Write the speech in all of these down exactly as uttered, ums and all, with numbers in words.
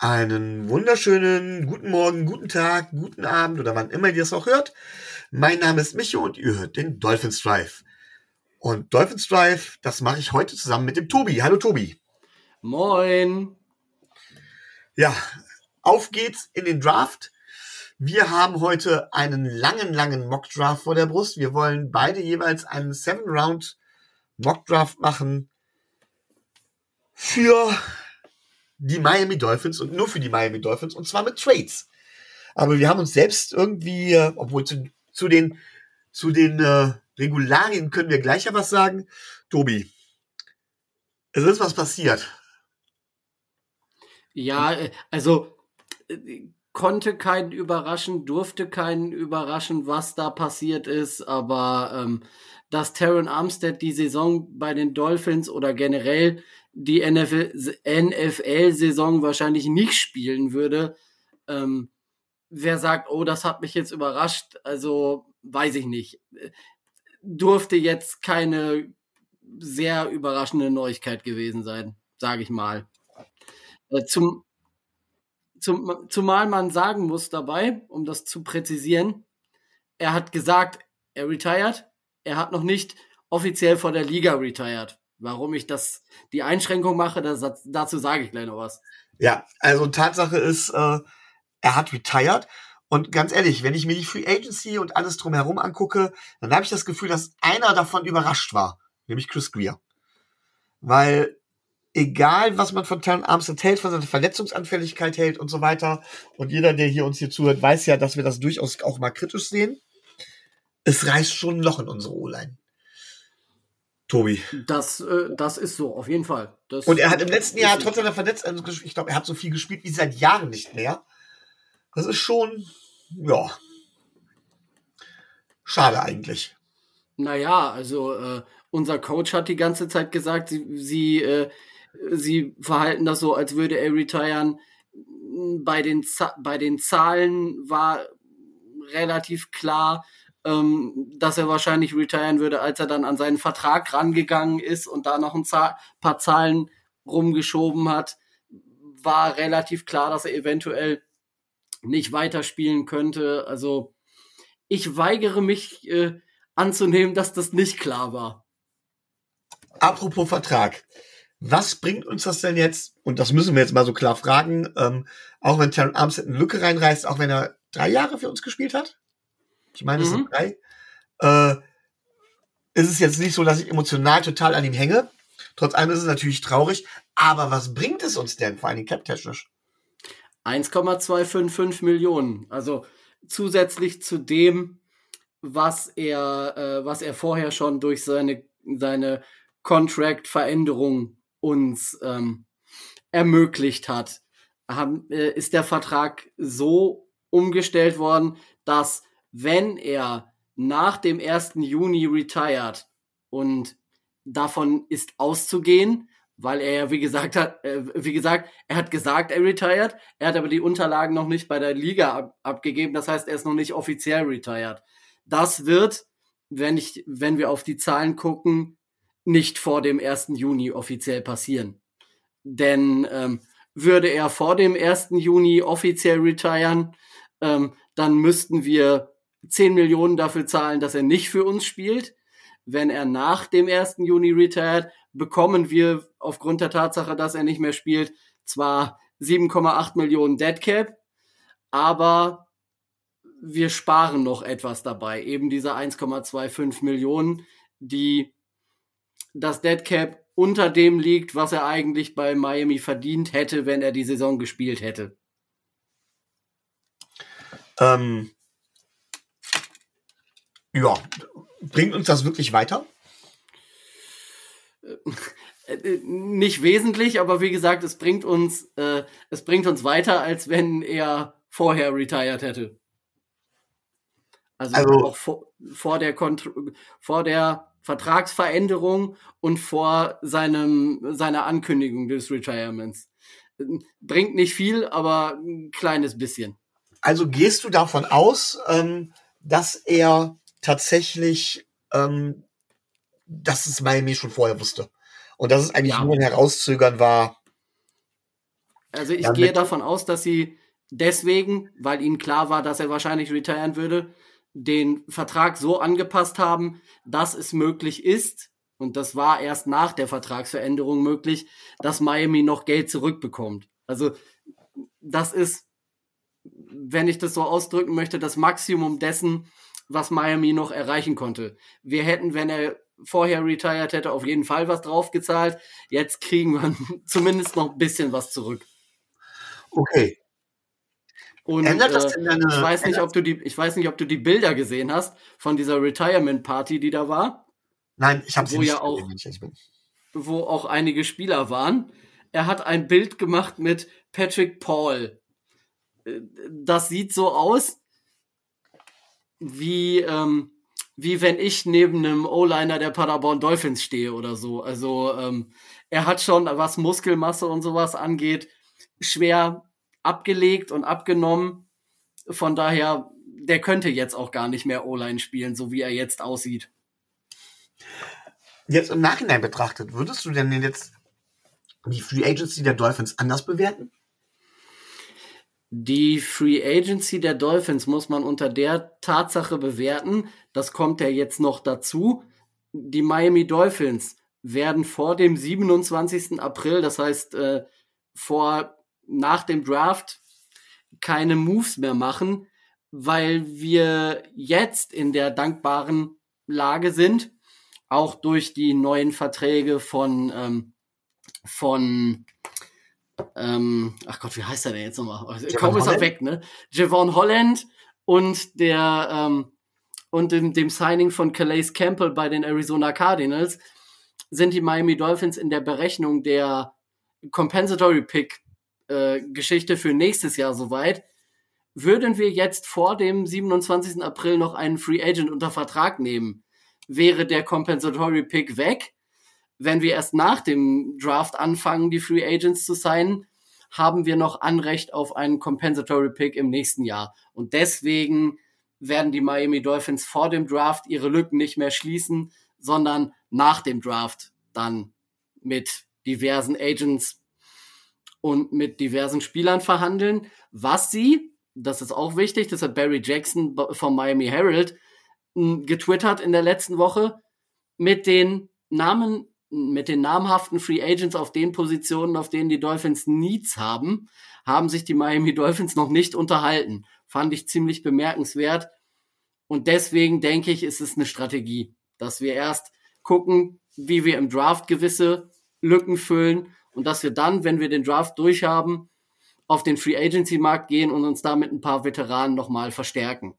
Einen wunderschönen guten Morgen, guten Tag, guten Abend oder wann immer ihr es auch hört. Mein Name ist Micho und ihr hört den Dolphins Drive. Und Dolphins Drive, das mache ich heute zusammen mit dem Tobi. Hallo Tobi. Moin. Ja, auf geht's in den Draft. Wir haben heute einen langen, langen Mock-Draft vor der Brust. Wir wollen beide jeweils einen Seven-Round-Mock-Draft machen für die Miami Dolphins und nur für die Miami Dolphins und zwar mit Trades. Aber wir haben uns selbst irgendwie, obwohl zu, zu den, zu den äh, Regularien können wir gleich ja was sagen. Tobi, es ist was passiert. Ja, also konnte keinen überraschen, durfte keinen überraschen, was da passiert ist, aber ähm, dass Terron Armstead die Saison bei den Dolphins oder generell die N F L-Saison wahrscheinlich nicht spielen würde. Ähm, wer sagt, oh, das hat mich jetzt überrascht, also weiß ich nicht. Durfte jetzt keine sehr überraschende Neuigkeit gewesen sein, sage ich mal. Äh, zum, zum, zumal man sagen muss dabei, um das zu präzisieren, er hat gesagt, er retired, er hat noch nicht offiziell vor der Liga retired. Warum ich das, die Einschränkung mache, das, dazu sage ich gleich noch was. Ja, also Tatsache ist, äh, er hat retired. Und ganz ehrlich, wenn ich mir die Free Agency und alles drumherum angucke, dann habe ich das Gefühl, dass einer davon überrascht war, nämlich Chris Grier. Weil egal, was man von Terron Armstead hält, von seiner Verletzungsanfälligkeit hält und so weiter, und jeder, der hier uns hier zuhört, weiß ja, dass wir das durchaus auch mal kritisch sehen, es reißt schon ein Loch in unsere O-Line. Tobi. Das, äh, das ist so, auf jeden Fall. Das und er hat im letzten Jahr trotz seiner Verletzung, ich glaube, er hat so viel gespielt wie seit Jahren nicht mehr. Das ist schon, ja, schade eigentlich. Naja, also äh, unser Coach hat die ganze Zeit gesagt, sie, sie, äh, sie verhalten das so, als würde er retiren. Bei den, bei den Zahlen war relativ klar, ähm, dass er wahrscheinlich retiren würde, als er dann an seinen Vertrag rangegangen ist und da noch ein Zahl, paar Zahlen rumgeschoben hat, war relativ klar, dass er eventuell nicht weiterspielen könnte. Also ich weigere mich äh, anzunehmen, dass das nicht klar war. Apropos Vertrag. Was bringt uns das denn jetzt? Und das müssen wir jetzt mal so klar fragen. Ähm, auch wenn Terron Armstead eine Lücke reinreißt, auch wenn er drei Jahre für uns gespielt hat. Ich meine, es mhm. sind drei. Äh, ist es jetzt nicht so, dass ich emotional total an ihm hänge. Trotz allem ist es natürlich traurig. Aber was bringt es uns denn, vor allem cap-technisch? eins Komma zweihundertfünfundfünfzig Millionen. Also zusätzlich zu dem, was er, äh, was er vorher schon durch seine, seine Contract-Veränderung uns ähm, ermöglicht hat, haben, äh, ist der Vertrag so umgestellt worden, dass wenn er nach dem ersten Juni retired, und davon ist auszugehen, weil er ja, wie gesagt hat, äh, wie gesagt, er hat gesagt, er retired, er hat aber die Unterlagen noch nicht bei der Liga ab- abgegeben, das heißt, er ist noch nicht offiziell retired. Das wird, wenn ich, wenn wir auf die Zahlen gucken, nicht vor dem ersten Juni offiziell passieren. Denn ähm, würde er vor dem ersten Juni offiziell retiren, ähm, dann müssten wir zehn Millionen dafür zahlen, dass er nicht für uns spielt. Wenn er nach dem ersten Juni retired, bekommen wir aufgrund der Tatsache, dass er nicht mehr spielt, zwar sieben Komma acht Millionen Dead Cap, aber wir sparen noch etwas dabei. Eben diese eins Komma fünfundzwanzig Millionen, die das Dead Cap unter dem liegt, was er eigentlich bei Miami verdient hätte, wenn er die Saison gespielt hätte. Ähm, ja, bringt uns das wirklich weiter? Nicht wesentlich, aber wie gesagt, es bringt uns, äh, es bringt uns weiter, als wenn er vorher retired hätte. Also, also auch vor, vor, der Kont- vor der Vertragsveränderung und vor seinem, seiner Ankündigung des Retirements. Bringt nicht viel, aber ein kleines bisschen. Also gehst du davon aus, ähm, dass er tatsächlich, ähm, dass es Miami schon vorher wusste und dass es eigentlich ja. nur ein Herauszögern war? Also ich Ja, gehe mit- davon aus, dass sie deswegen, weil ihnen klar war, dass er wahrscheinlich retiren würde, den Vertrag so angepasst haben, dass es möglich ist, und das war erst nach der Vertragsveränderung möglich, dass Miami noch Geld zurückbekommt. Also das ist, wenn ich das so ausdrücken möchte, das Maximum dessen, was Miami noch erreichen konnte. Wir hätten, wenn er vorher retired hätte, auf jeden Fall was draufgezahlt. Jetzt kriegen wir zumindest noch ein bisschen was zurück. Okay. Und Ändert das äh, denn deine- ich weiß nicht, ändert- ob du die, ich weiß nicht, ob du die Bilder gesehen hast von dieser Retirement Party, die da war, Nein, ich habe sie Wo nicht ja auch- gesehen, wenn ich ehrlich bin. wo auch einige Spieler waren. Er hat ein Bild gemacht mit Patrick Paul. Äh, Das sieht so aus, wie, ähm, wie wenn ich neben einem O-Liner der Paderborn Dolphins stehe oder so. Also ähm, er hat schon, was Muskelmasse und sowas angeht, schwer abgelegt und abgenommen. Von daher, der könnte jetzt auch gar nicht mehr O-Line spielen, so wie er jetzt aussieht. Jetzt im Nachhinein betrachtet, würdest du denn jetzt die Free Agency der Dolphins anders bewerten? Die Free Agency der Dolphins muss man unter der Tatsache bewerten, das kommt ja jetzt noch dazu, die Miami Dolphins werden vor dem siebenundzwanzigsten April, das heißt äh, vor nach dem Draft, keine Moves mehr machen, weil wir jetzt in der dankbaren Lage sind, auch durch die neuen Verträge von ähm, von ähm, ach Gott, wie heißt er denn jetzt nochmal? Kaum ist er Holland? weg, ne? Javon Holland und der ähm, und dem, dem Signing von Calais Campbell bei den Arizona Cardinals sind die Miami Dolphins in der Berechnung der Compensatory Pick äh, Geschichte für nächstes Jahr soweit. Würden wir jetzt vor dem siebenundzwanzigsten April noch einen Free Agent unter Vertrag nehmen, wäre der Compensatory Pick weg. Wenn wir erst nach dem Draft anfangen, die Free Agents zu signen, haben wir noch Anrecht auf einen Compensatory Pick im nächsten Jahr. Und deswegen werden die Miami Dolphins vor dem Draft ihre Lücken nicht mehr schließen, sondern nach dem Draft dann mit diversen Agents und mit diversen Spielern verhandeln, was sie, das ist auch wichtig, das hat Barry Jackson vom Miami Herald m, getwittert in der letzten Woche, mit den Namen, mit den namhaften Free Agents auf den Positionen, auf denen die Dolphins Needs haben, haben sich die Miami Dolphins noch nicht unterhalten. Fand ich ziemlich bemerkenswert. Und deswegen denke ich, ist es eine Strategie, dass wir erst gucken, wie wir im Draft gewisse Lücken füllen und dass wir dann, wenn wir den Draft durchhaben, auf den Free Agency Markt gehen und uns damit ein paar Veteranen nochmal verstärken.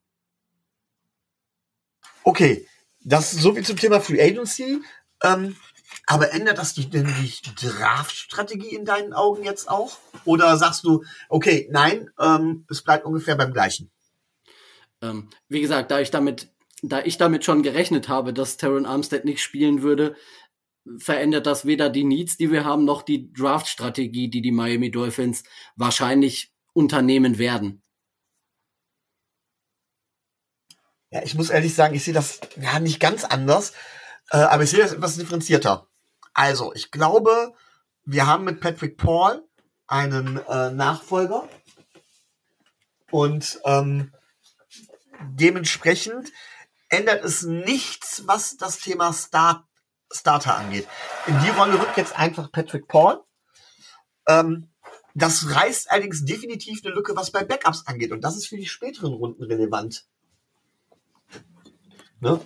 Okay, das ist so viel zum Thema Free Agency. Ähm, aber ändert das die, denn die Draft-Strategie in deinen Augen jetzt auch? Oder sagst du, okay, nein, ähm, es bleibt ungefähr beim Gleichen? Ähm, wie gesagt, da ich damit, da ich damit schon gerechnet habe, dass Terron Armstead nicht spielen würde, verändert das weder die Needs, die wir haben, noch die Draft-Strategie, die die Miami Dolphins wahrscheinlich unternehmen werden. Ja, ich muss ehrlich sagen, ich sehe das ja nicht ganz anders, äh, aber ich sehe das etwas differenzierter. Also, ich glaube, wir haben mit Patrick Paul einen äh, Nachfolger und ähm, dementsprechend ändert es nichts, was das Thema Start, Starter angeht. In die Rolle rückt jetzt einfach Patrick Paul. Ähm, das reißt allerdings definitiv eine Lücke, was bei Backups angeht. Und das ist für die späteren Runden relevant. Ne?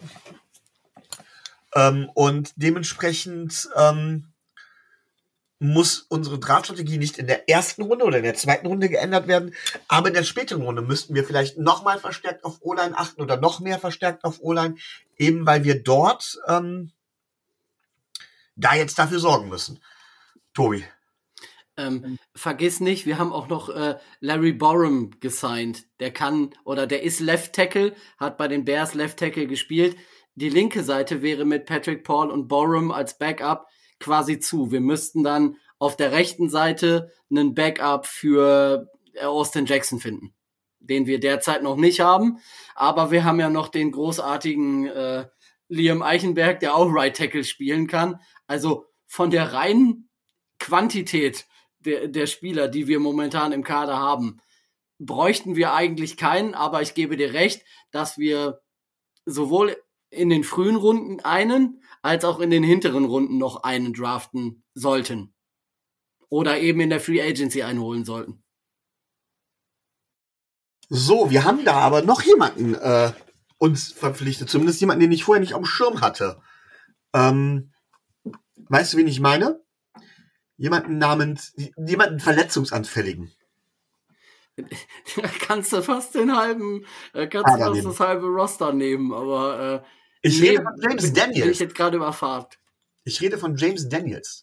Ähm, und dementsprechend ähm, muss unsere Draftstrategie nicht in der ersten Runde oder in der zweiten Runde geändert werden, aber in der späteren Runde müssten wir vielleicht nochmal verstärkt auf O-Line achten oder noch mehr verstärkt auf O-Line, eben weil wir dort ähm, da jetzt dafür sorgen müssen. Tobi. Ähm, vergiss nicht, wir haben auch noch äh, Larry Borum gesigned. Der kann oder der ist Left Tackle, hat bei den Bears Left Tackle gespielt. Die linke Seite wäre mit Patrick Paul und Borum als Backup quasi zu. Wir müssten dann auf der rechten Seite einen Backup für Austin Jackson finden, den wir derzeit noch nicht haben. Aber wir haben ja noch den großartigen äh, Liam Eichenberg, der auch Right Tackle spielen kann. Also von der reinen Quantität der, der Spieler, die wir momentan im Kader haben, bräuchten wir eigentlich keinen, aber ich gebe dir recht, dass wir sowohl in den frühen Runden einen, als auch in den hinteren Runden noch einen draften sollten. Oder eben in der Free Agency einholen sollten. So, wir haben da aber noch jemanden äh, uns verpflichtet. Zumindest jemanden, den ich vorher nicht auf dem Schirm hatte. Ähm, weißt du, wen ich meine? Jemanden namens, jemanden Verletzungsanfälligen. Da kannst du fast den halben, äh, kannst du fast das halbe Roster nehmen, aber äh, ich nee, rede von James bin, Daniels. Bin ich jetzt gerade überfragt. Ich rede von James Daniels.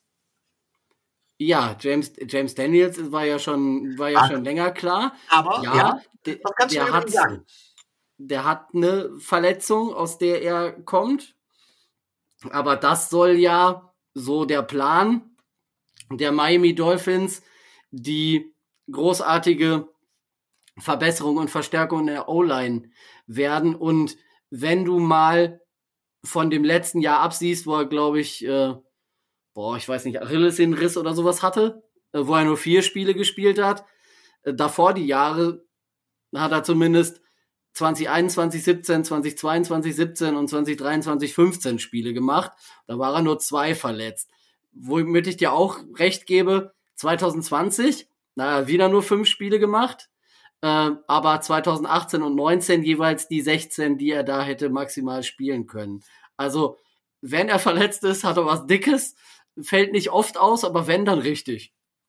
Ja, James James Daniels war ja schon war ja Ach, schon länger klar. Aber ja, ja de, was kannst der du hat sagen? Der hat eine Verletzung, aus der er kommt. Aber das soll ja so der Plan der Miami Dolphins, die großartige Verbesserung und Verstärkung in der O-Line werden. Und wenn du mal von dem letzten Jahr absiehst, wo er, glaube ich, äh, boah, ich weiß nicht, Achillessehnenriss oder sowas hatte, äh, wo er nur vier Spiele gespielt hat, äh, davor die Jahre hat er zumindest zwanzig einundzwanzig, siebzehn, zwanzig zweiundzwanzig, siebzehn und zwanzig dreiundzwanzig, fünfzehn Spiele gemacht. Da war er nur zwei verletzt. Womit ich dir auch recht gebe, zwanzig zwanzig, naja, wieder nur fünf Spiele gemacht, äh, aber zwanzig achtzehn und neunzehn jeweils die sechzehn, die er da hätte maximal spielen können. Also, wenn er verletzt ist, hat er was Dickes, fällt nicht oft aus, aber wenn, dann richtig.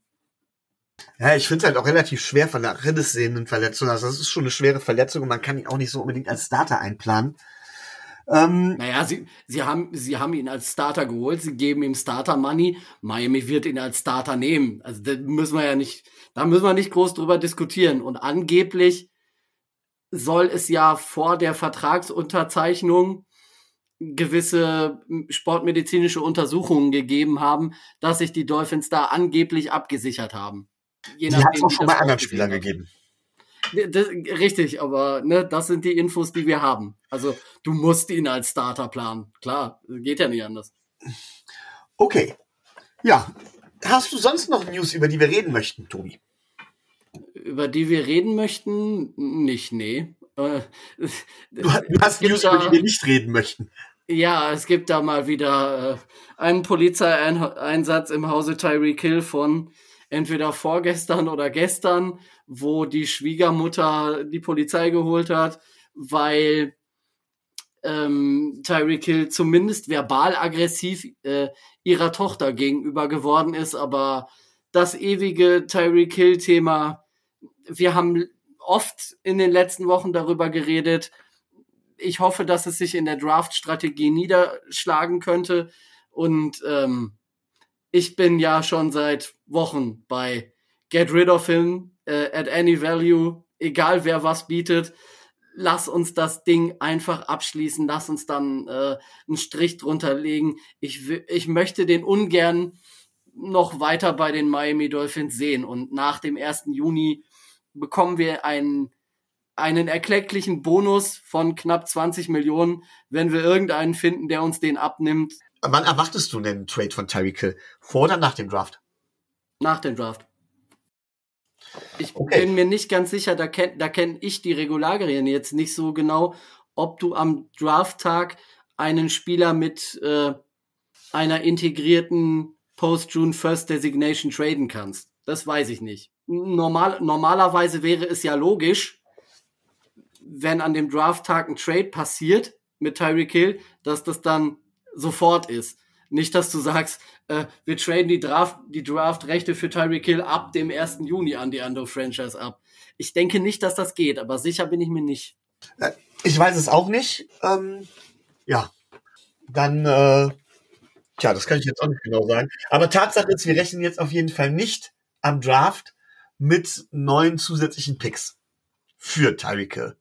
Ja, ich finde es halt auch relativ schwer von der Achillessehnenverletzung. Also das ist schon eine schwere Verletzung und man kann ihn auch nicht so unbedingt als Starter einplanen. Ähm, naja, sie, sie, haben, sie haben ihn als Starter geholt, sie geben ihm Starter-Money. Miami wird ihn als Starter nehmen. Also da müssen wir ja nicht, da müssen wir nicht groß drüber diskutieren. Und angeblich soll es ja vor der Vertragsunterzeichnung gewisse sportmedizinische Untersuchungen gegeben haben, dass sich die Dolphins da angeblich abgesichert haben. Je die hat es auch schon bei anderen Spielern gegeben. Das, richtig, aber ne, das sind die Infos, die wir haben. Also du musst ihn als Starter planen. Klar, geht ja nicht anders. Okay. Ja. Hast du sonst noch News, über die wir reden möchten, Tobi? Über die wir reden möchten? Nicht, nee. Du, du hast News, da, über die wir nicht reden möchten. Ja, es gibt da mal wieder äh, einen Polizeieinsatz im Hause Tyreek Hill von entweder vorgestern oder gestern, wo die Schwiegermutter die Polizei geholt hat, weil ähm, Tyreek Hill zumindest verbal aggressiv äh, ihrer Tochter gegenüber geworden ist. Aber das ewige Tyreek Hill-Thema, wir haben oft in den letzten Wochen darüber geredet. Ich hoffe, dass es sich in der Draft-Strategie niederschlagen könnte. Und ähm, ich bin ja schon seit Wochen bei Get rid of him uh, at any value, egal wer was bietet. Lass uns das Ding einfach abschließen. Lass uns dann äh, einen Strich drunter legen. Ich, ich möchte den ungern noch weiter bei den Miami Dolphins sehen. Und nach dem ersten Juni bekommen wir einen, einen erklecklichen Bonus von knapp zwanzig Millionen, wenn wir irgendeinen finden, der uns den abnimmt. Wann erwartest du denn einen Trade von Tyreek Hill? Vor oder nach dem Draft? Nach dem Draft. Ich okay. bin mir nicht ganz sicher, da kenne da kenn ich die Regularien jetzt nicht so genau, ob du am Drafttag einen Spieler mit äh, einer integrierten Post-June First Designation traden kannst. Das weiß ich nicht. Normal, normalerweise wäre es ja logisch, wenn an dem Drafttag ein Trade passiert mit Tyreek Hill, dass das dann sofort ist. Nicht, dass du sagst, äh, wir traden die Draft, die Draft-Rechte für Tyreek Hill ab dem ersten Juni an die andere Franchise ab. Ich denke nicht, dass das geht, aber sicher bin ich mir nicht. Ich weiß es auch nicht. Ähm, ja, dann, äh, tja, das kann ich jetzt auch nicht genau sagen. Aber Tatsache ist, wir rechnen jetzt auf jeden Fall nicht am Draft mit neun zusätzlichen Picks für Tyreek Hill.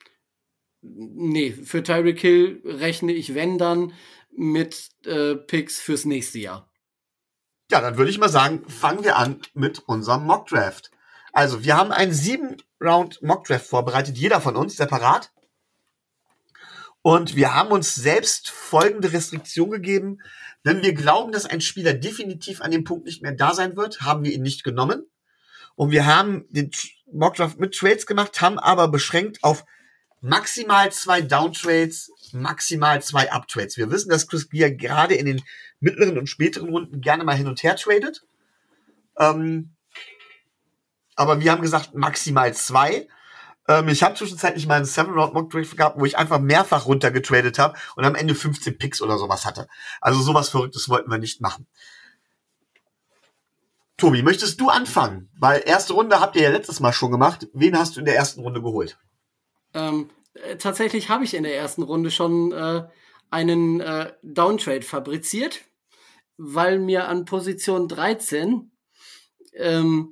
Nee, für Tyreek Hill rechne ich, wenn dann, mit äh, Picks fürs nächste Jahr. Ja, dann würde ich mal sagen, fangen wir an mit unserem Mockdraft. Also, wir haben einen sieben-Round-Mockdraft vorbereitet, jeder von uns separat. Und wir haben uns selbst folgende Restriktion gegeben, Wenn wir glauben, dass ein Spieler definitiv an dem Punkt nicht mehr da sein wird, haben wir ihn nicht genommen. Und wir haben den Mockdraft mit Trades gemacht, haben aber beschränkt auf maximal zwei Downtrades, maximal zwei Uptrades. Wir wissen, dass Chris Greer gerade in den mittleren und späteren Runden gerne mal hin und her tradet. Ähm, aber wir haben gesagt, maximal zwei. Ähm, ich habe zwischenzeitlich mal einen Seven-Round-Mock-Draft gehabt, wo ich einfach mehrfach runtergetradet habe und am Ende fünfzehn Picks oder sowas hatte. Also sowas Verrücktes wollten wir nicht machen. Tobi, möchtest du anfangen? Weil erste Runde habt ihr ja letztes Mal schon gemacht. Wen hast du in der ersten Runde geholt? Ähm, äh, tatsächlich habe ich in der ersten Runde schon äh, einen äh, Downtrade fabriziert, weil mir an Position dreizehn ähm,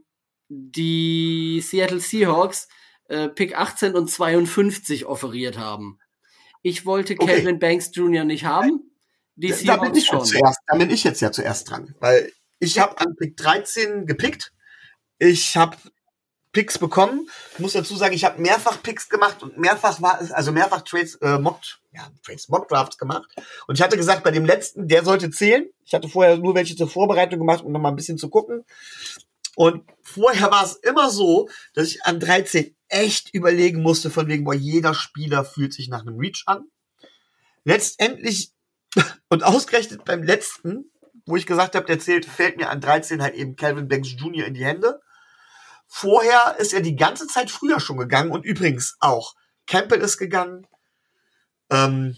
die Seattle Seahawks äh, Pick achtzehn und zweiundfünfzig offeriert haben. Ich wollte Okay. Calvin Banks Junior nicht haben, die Da bin Seahawks ich ja schon. zuerst, da bin ich jetzt ja zuerst dran. Weil ich habe an Pick dreizehn gepickt. Ich habe Picks bekommen. Ich muss dazu sagen, ich habe mehrfach Picks gemacht und mehrfach war es, also mehrfach Trades, äh, Mock, ja, Trades, Mock Drafts gemacht. Und ich hatte gesagt, bei dem letzten, der sollte zählen. Ich hatte vorher nur welche zur Vorbereitung gemacht, um noch mal ein bisschen zu gucken. Und vorher war es immer so, dass ich an dreizehn echt überlegen musste, von wegen, boah, jeder Spieler fühlt sich nach einem Reach an. Letztendlich, und ausgerechnet beim letzten, wo ich gesagt habe, der zählt, fällt mir an dreizehn halt eben Calvin Banks Junior in die Hände. Vorher ist er die ganze Zeit früher schon gegangen und übrigens auch Campbell ist gegangen, ähm,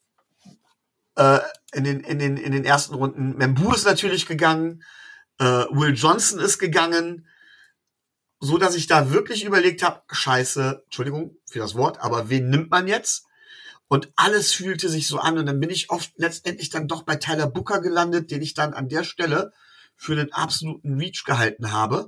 äh, in den, in den, in den ersten Runden. Membu ist natürlich gegangen, äh, Will Johnson ist gegangen, so dass ich da wirklich überlegt habe, scheiße, Entschuldigung für das Wort, aber wen nimmt man jetzt? Und alles fühlte sich so an und dann bin ich oft letztendlich dann doch bei Tyler Booker gelandet, den ich dann an der Stelle für den absoluten Reach gehalten habe.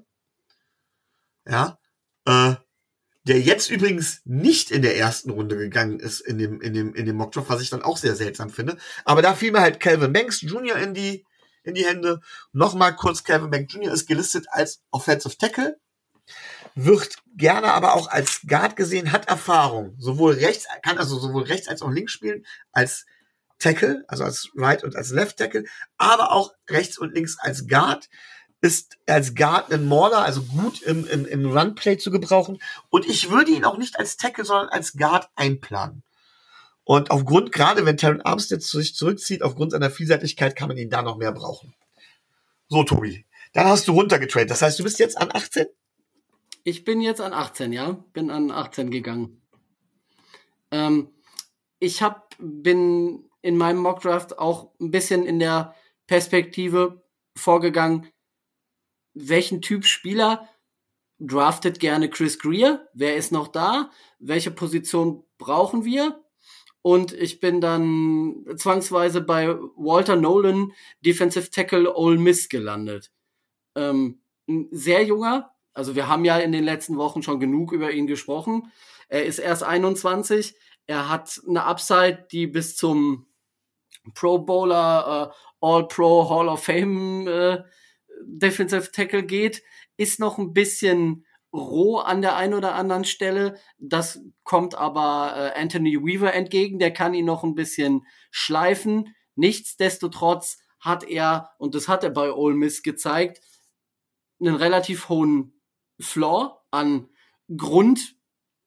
Ja, äh, der jetzt übrigens nicht in der ersten Runde gegangen ist in dem, in dem, in dem Mockdraft, was ich dann auch sehr seltsam finde. Aber da fiel mir halt Calvin Banks Junior in die, in die Hände. Nochmal kurz, Calvin Banks Junior ist gelistet als Offensive Tackle. Wird gerne aber auch als Guard gesehen, hat Erfahrung. Sowohl rechts, kann also sowohl rechts als auch links spielen, als Tackle, also als Right und als Left Tackle, aber auch rechts und links als Guard, ist als Guard ein Mauler, also gut im, im, im Runplay zu gebrauchen. Und ich würde ihn auch nicht als Tackle, sondern als Guard einplanen. Und aufgrund, gerade wenn Terron Armstead sich zurückzieht, aufgrund seiner Vielseitigkeit kann man ihn da noch mehr brauchen. So, Tobi, dann hast du runtergetradet. Das heißt, du bist jetzt an achtzehn? Ich bin jetzt an achtzehn, ja. Bin an achtzehn gegangen. Ähm, ich hab, bin in meinem Mockdraft auch ein bisschen in der Perspektive vorgegangen, welchen Typ Spieler draftet gerne Chris Greer? Wer ist noch da? Welche Position brauchen wir? Und ich bin dann zwangsweise bei Walter Nolan, Defensive Tackle Ole Miss, gelandet. Ähm, ein sehr junger, also wir haben ja in den letzten Wochen schon genug über ihn gesprochen. Er ist erst einundzwanzig. Er hat eine Upside, die bis zum Pro Bowler, äh, All-Pro, Hall of Fame äh, Defensive Tackle geht, ist noch ein bisschen roh an der einen oder anderen Stelle. Das kommt aber äh, Anthony Weaver entgegen. Der kann ihn noch ein bisschen schleifen. Nichtsdestotrotz hat er, und das hat er bei Ole Miss gezeigt, einen relativ hohen Floor an Grund,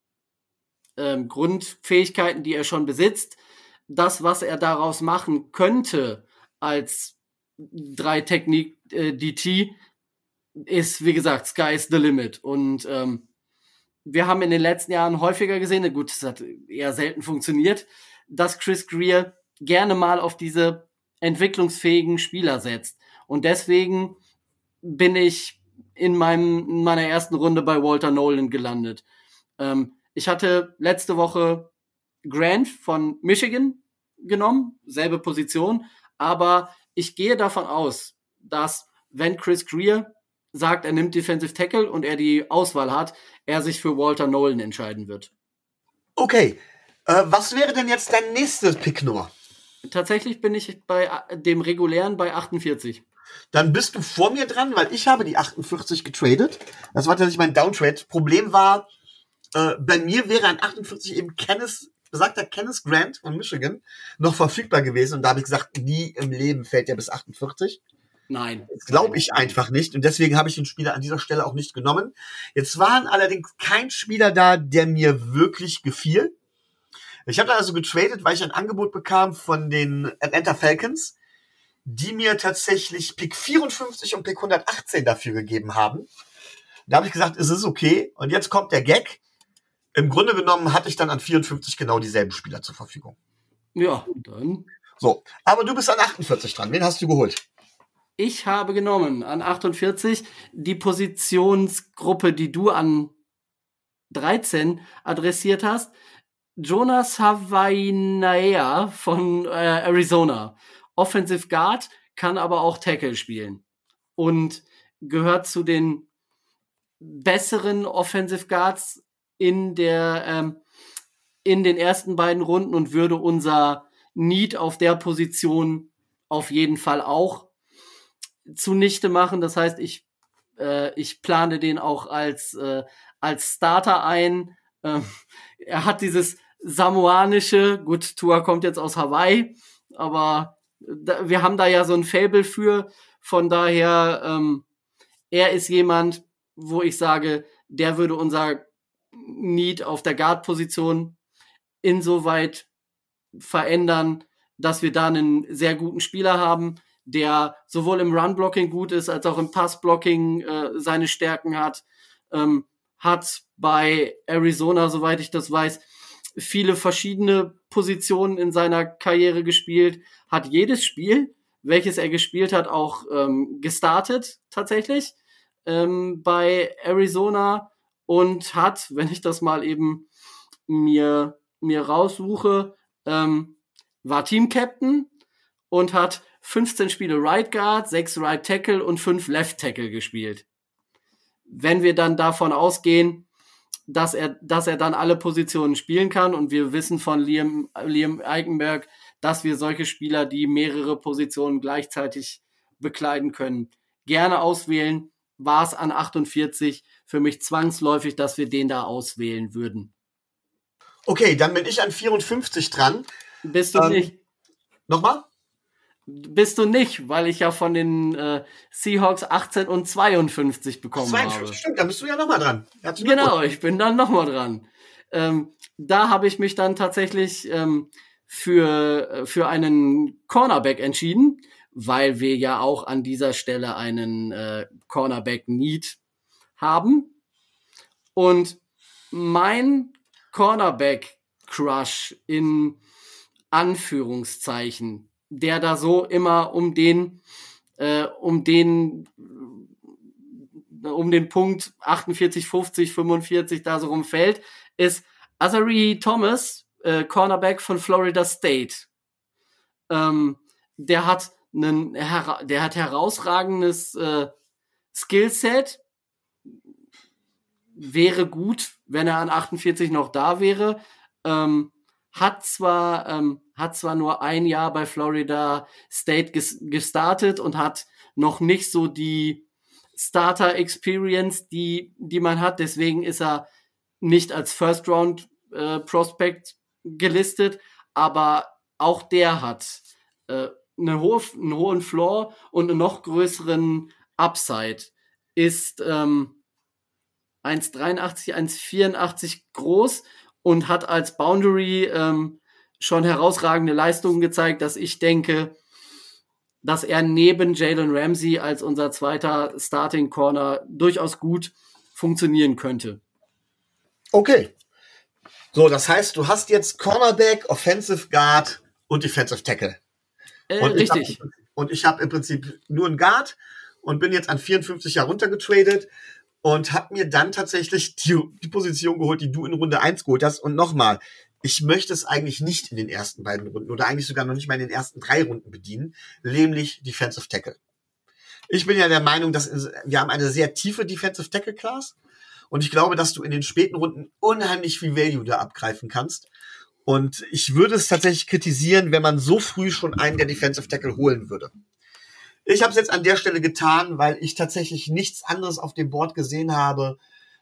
ähm, Grundfähigkeiten, die er schon besitzt. Das, was er daraus machen könnte als drei Technik äh, D T, ist, wie gesagt, sky's the limit. Und ähm, wir haben in den letzten Jahren häufiger gesehen, gut, das hat eher selten funktioniert, dass Chris Greer gerne mal auf diese entwicklungsfähigen Spieler setzt. Und deswegen bin ich in, meinem, in meiner ersten Runde bei Walter Nolan gelandet. Ähm, ich hatte letzte Woche Grant von Michigan genommen, selbe Position, aber ich gehe davon aus, dass wenn Chris Greer sagt, er nimmt Defensive Tackle und er die Auswahl hat, er sich für Walter Nolan entscheiden wird. Okay, äh, was wäre denn jetzt dein nächstes Pick nur? Tatsächlich bin ich bei dem regulären bei achtundvierzig. Dann bist du vor mir dran, weil ich habe die achtundvierzig getradet. Das war tatsächlich mein Downtrade. Problem war, äh, bei mir wäre an achtundvierzig eben Kenneth besagter Kenneth Grant von Michigan noch verfügbar gewesen. Und da habe ich gesagt, nie im Leben fällt der bis achtundvierzig. Nein. Das glaube ich einfach nicht. Und deswegen habe ich den Spieler an dieser Stelle auch nicht genommen. Jetzt waren allerdings kein Spieler da, der mir wirklich gefiel. Ich habe dann also getradet, weil ich ein Angebot bekam von den Atlanta Falcons, die mir tatsächlich Pick vierundfünfzig und Pick hundertachtzehn dafür gegeben haben. Da habe ich gesagt, es ist okay. Und jetzt kommt der Gag. Im Grunde genommen hatte ich dann an vierundfünfzig genau dieselben Spieler zur Verfügung. Ja, dann. So, aber du bist an achtundvierzig dran. Wen hast du geholt? Ich habe genommen an achtundvierzig die Positionsgruppe, die du an dreizehn adressiert hast. Jonas Havainaea von äh, Arizona. Offensive Guard, kann aber auch Tackle spielen. Und gehört zu den besseren Offensive Guards in der ähm, in den ersten beiden Runden und würde unser Need auf der Position auf jeden Fall auch zunichte machen. Das heißt, ich äh, ich plane den auch als äh, als Starter ein. Ähm, er hat dieses samoanische, gut, Tua kommt jetzt aus Hawaii, aber da, wir haben da ja so ein Faible für. Von daher, ähm, er ist jemand, wo ich sage, der würde unser Need auf der Guard-Position insoweit verändern, dass wir da einen sehr guten Spieler haben, der sowohl im Run-Blocking gut ist, als auch im Pass-Blocking äh, seine Stärken hat. Ähm, hat bei Arizona, soweit ich das weiß, viele verschiedene Positionen in seiner Karriere gespielt, hat jedes Spiel, welches er gespielt hat, auch ähm, gestartet tatsächlich ähm, bei Arizona und hat, wenn ich das mal eben mir, mir raussuche, ähm, war Team-Captain und hat fünfzehn Spiele Right Guard, sechs Right Tackle und fünf Left Tackle gespielt. Wenn wir dann davon ausgehen, dass er, dass er dann alle Positionen spielen kann und wir wissen von Liam, Liam Eichenberg, dass wir solche Spieler, die mehrere Positionen gleichzeitig bekleiden können, gerne auswählen, war es an achtundvierzig für mich zwangsläufig, dass wir den da auswählen würden. Okay, dann bin ich an vierundfünfzig dran. Bist du ähm, nicht? Nochmal? Bist du nicht, weil ich ja von den äh, Seahawks achtzehn und zweiundfünfzig bekommen zweiundfünfzig, habe. Stimmt, da bist du ja nochmal dran. Genau, ich bin dann nochmal dran. Ähm, da habe ich mich dann tatsächlich ähm, für, für einen Cornerback entschieden, weil wir ja auch an dieser Stelle einen äh, Cornerback-Need haben. Und mein Cornerback-Crush in Anführungszeichen, der da so immer um den äh, um den um den Punkt achtundvierzig, fünfzig, fünfundvierzig da so rumfällt, ist Azari Thomas, äh, Cornerback von Florida State. Ähm, der hat einen hera- der hat herausragendes äh, Skillset. Wäre gut, wenn er an achtundvierzig noch da wäre. Ähm, hat zwar ähm, hat zwar nur ein Jahr bei Florida State ges- gestartet und hat noch nicht so die Starter-Experience, die die man hat. Deswegen ist er nicht als First-Round-Prospect äh, gelistet. Aber auch der hat äh, eine hohe, einen hohen Floor und einen noch größeren Upside. Ist ähm, eins Komma dreiundachtzig, eins Komma vierundachtzig groß und hat als Boundary ähm, schon herausragende Leistungen gezeigt, dass ich denke, dass er neben Jalen Ramsey als unser zweiter Starting Corner durchaus gut funktionieren könnte. Okay. So, das heißt, du hast jetzt Cornerback, Offensive Guard und Defensive Tackle. Äh, und richtig. Ich hab, und ich habe im Prinzip nur einen Guard und bin jetzt an vierundfünfzig heruntergetradet. Und habe mir dann tatsächlich die, die Position geholt, die du in Runde eins geholt hast. Und nochmal, ich möchte es eigentlich nicht in den ersten beiden Runden oder eigentlich sogar noch nicht mal in den ersten drei Runden bedienen, nämlich Defensive Tackle. Ich bin ja der Meinung, dass wir haben eine sehr tiefe Defensive Tackle Class und ich glaube, dass du in den späten Runden unheimlich viel Value da abgreifen kannst. Und ich würde es tatsächlich kritisieren, wenn man so früh schon einen der Defensive Tackle holen würde. Ich habe es jetzt an der Stelle getan, weil ich tatsächlich nichts anderes auf dem Board gesehen habe,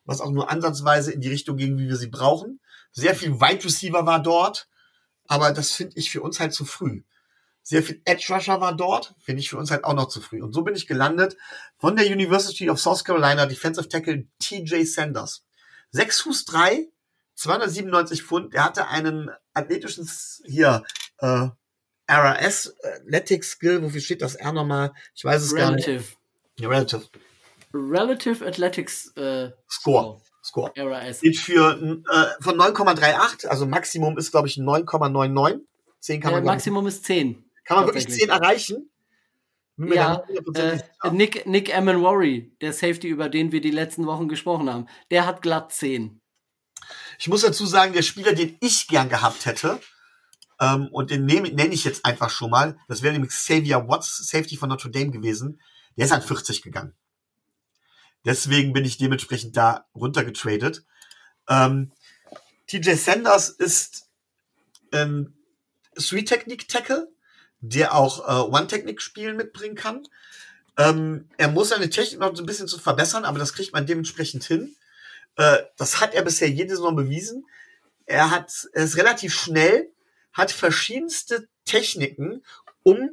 was auch nur ansatzweise in die Richtung ging, wie wir sie brauchen. Sehr viel Wide Receiver war dort, aber das finde ich für uns halt zu früh. Sehr viel Edge Rusher war dort, finde ich für uns halt auch noch zu früh. Und so bin ich gelandet von der University of South Carolina, Defensive Tackle T J Sanders. sechs Fuß drei, zweihundertsiebenundneunzig Pfund. Er hatte einen athletischen, hier, äh, R A S, Athletic Skill, wofür steht das R nochmal? Ich weiß es Relative. gar nicht. Ja, Relative. Relative Athletics äh, Score. Score. R A S. Steht für äh, von neun Komma dreiundachtzig, also Maximum ist, glaube ich, neun Komma neunundneunzig. zehn kann man äh, Maximum ist zehn. Kann man wirklich zehn erreichen? Ja, äh, Nick, Nick Amenwari, der Safety, über den wir die letzten Wochen gesprochen haben, der hat glatt zehn. Ich muss dazu sagen, der Spieler, den ich gern gehabt hätte, ähm, und den nenne nenn ich jetzt einfach schon mal, das wäre nämlich Xavier Watts, Safety von Notre Dame gewesen, der ist an vierzig gegangen. Deswegen bin ich dementsprechend da runtergetradet. Ähm, T J Sanders ist ein Three-Technique-Tackle, der auch äh, One-Technique-Spielen mitbringen kann. Ähm, er muss seine Technik noch so ein bisschen zu verbessern, aber das kriegt man dementsprechend hin. Äh, das hat er bisher jede Saison bewiesen. Er hat, er ist relativ schnell, hat verschiedenste Techniken, um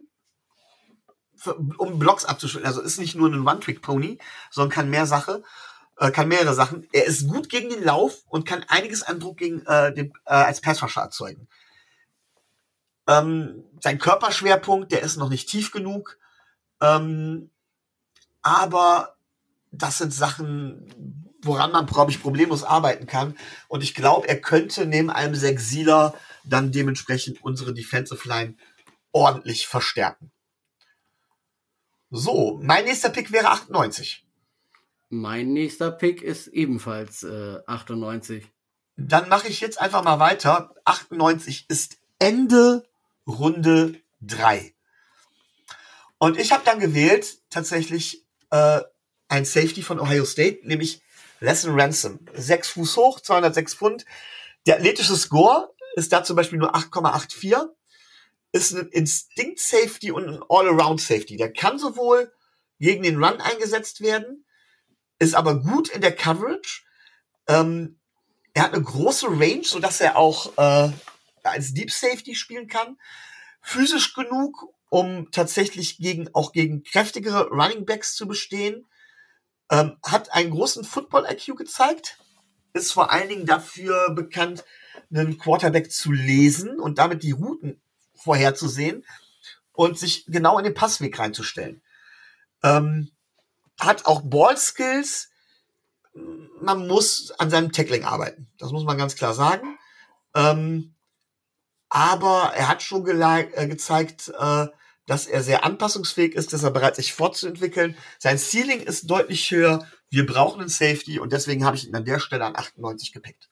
um Blocks abzuschütteln. Also ist nicht nur ein One-Trick-Pony, sondern kann mehr Sache, äh, kann mehrere Sachen. Er ist gut gegen den Lauf und kann einiges an Druck gegen äh, den, äh, als Passrusher erzeugen. Ähm, sein Körperschwerpunkt, der ist noch nicht tief genug. Ähm, aber das sind Sachen, woran man, glaube ich, problemlos arbeiten kann. Und ich glaube, er könnte neben einem Sechsieler dann dementsprechend unsere Defensive Line ordentlich verstärken. So, mein nächster Pick wäre achtundneunzig. Mein nächster Pick ist ebenfalls äh, achtundneunzig. Dann mache ich jetzt einfach mal weiter. achtundneunzig ist Ende Runde drei. Und ich habe dann gewählt, tatsächlich, äh, ein Safety von Ohio State, nämlich Lesson Ransom. Sechs Fuß hoch, zweihundertsechs Pfund. Der athletische Score ist da zum Beispiel nur acht Komma vierundachtzig. Ist ein Instinct-Safety und ein All-Around-Safety. Der kann sowohl gegen den Run eingesetzt werden, ist aber gut in der Coverage. Ähm, er hat eine große Range, sodass er auch äh, als Deep Safety spielen kann. Physisch genug, um tatsächlich gegen auch gegen kräftigere Running Backs zu bestehen. Ähm, hat einen großen Football-I Q gezeigt. Ist vor allen Dingen dafür bekannt, einen Quarterback zu lesen und damit die Routen vorherzusehen und sich genau in den Passweg reinzustellen. Ähm, hat auch Ball-Skills. Man muss an seinem Tackling arbeiten. Das muss man ganz klar sagen. Ähm, aber er hat schon äh, gezeigt, äh, dass er sehr anpassungsfähig ist, dass er bereit ist, sich fortzuentwickeln. Sein Ceiling ist deutlich höher. Wir brauchen einen Safety und deswegen habe ich ihn an der Stelle an achtundneunzig gepickt.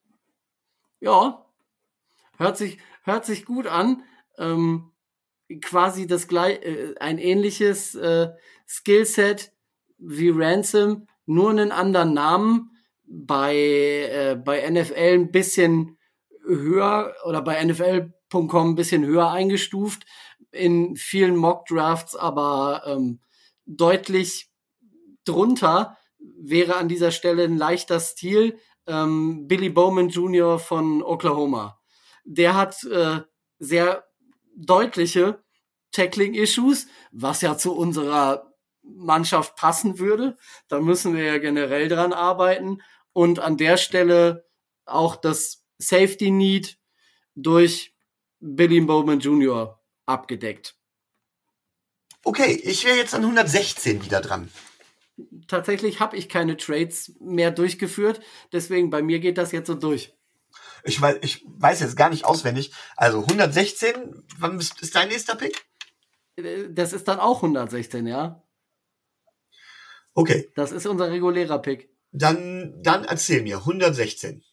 Ja, hört sich, hört sich gut an. Ähm, quasi das gleich, äh, ein ähnliches äh, Skillset wie Ransom, nur einen anderen Namen. Bei, äh, bei N F L ein bisschen höher oder bei N F L Punkt com ein bisschen höher eingestuft. In vielen Mock-Drafts aber ähm, deutlich drunter. Wäre an dieser Stelle ein leichter Stil. Ähm, Billy Bowman Junior von Oklahoma. Der hat äh, sehr deutliche Tackling-Issues, was ja zu unserer Mannschaft passen würde. Da müssen wir ja generell dran arbeiten. Und an der Stelle auch das Safety-Need durch Billy Bowman Junior abgedeckt. Okay, ich wäre jetzt an hundertsechzehn wieder dran. Tatsächlich habe ich keine Trades mehr durchgeführt, deswegen bei mir geht das jetzt so durch. Ich weiß, ich weiß jetzt gar nicht auswendig. Also hundertsechzehn, wann ist, ist dein nächster Pick? Das ist dann auch hundertsechzehn, ja. Okay. Das ist unser regulärer Pick. Dann, dann erzähl mir, hundertsechzehn.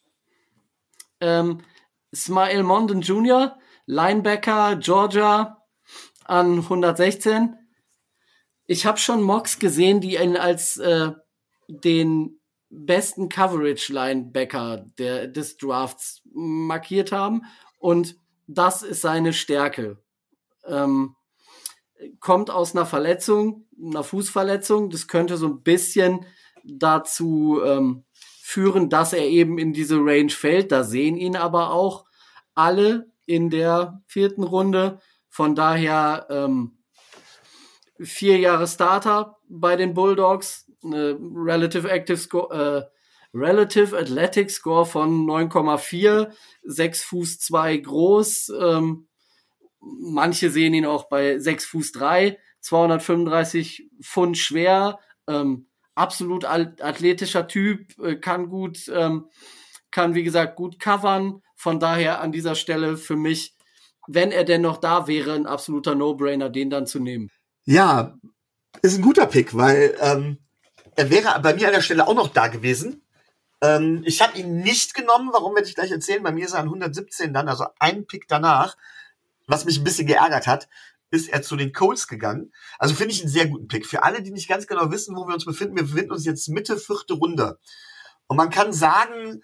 Ähm, Smael Mondon Junior, Linebacker, Georgia, an hundertsechzehn. Ich habe schon Mocks gesehen, die ihn als äh, den besten Coverage-Linebacker der, des Drafts markiert haben. Und das ist seine Stärke. Ähm, kommt aus einer Verletzung, einer Fußverletzung. Das könnte so ein bisschen dazu ähm, führen, dass er eben in diese Range fällt. Da sehen ihn aber auch alle in der vierten Runde. Von daher ähm, vier Jahre Starter bei den Bulldogs, eine Relative Active Score, äh, Relative Athletic Score von neun Komma vier, sechs Fuß zwei groß. Ähm, manche sehen ihn auch bei sechs Fuß drei, zweihundertfünfunddreißig Pfund schwer. Ähm, absolut athletischer Typ, äh, kann gut, ähm, kann wie gesagt gut covern. Von daher an dieser Stelle für mich, wenn er denn noch da wäre, ein absoluter No-Brainer, den dann zu nehmen. Ja, ist ein guter Pick, weil ähm, er wäre bei mir an der Stelle auch noch da gewesen. Ähm, ich habe ihn nicht genommen, warum werde ich gleich erzählen. Bei mir ist er an hundertsiebzehn dann, also ein Pick danach. Was mich ein bisschen geärgert hat, ist er zu den Colts gegangen. Also finde ich einen sehr guten Pick. Für alle, die nicht ganz genau wissen, wo wir uns befinden, wir befinden uns jetzt Mitte vierte Runde. Und man kann sagen,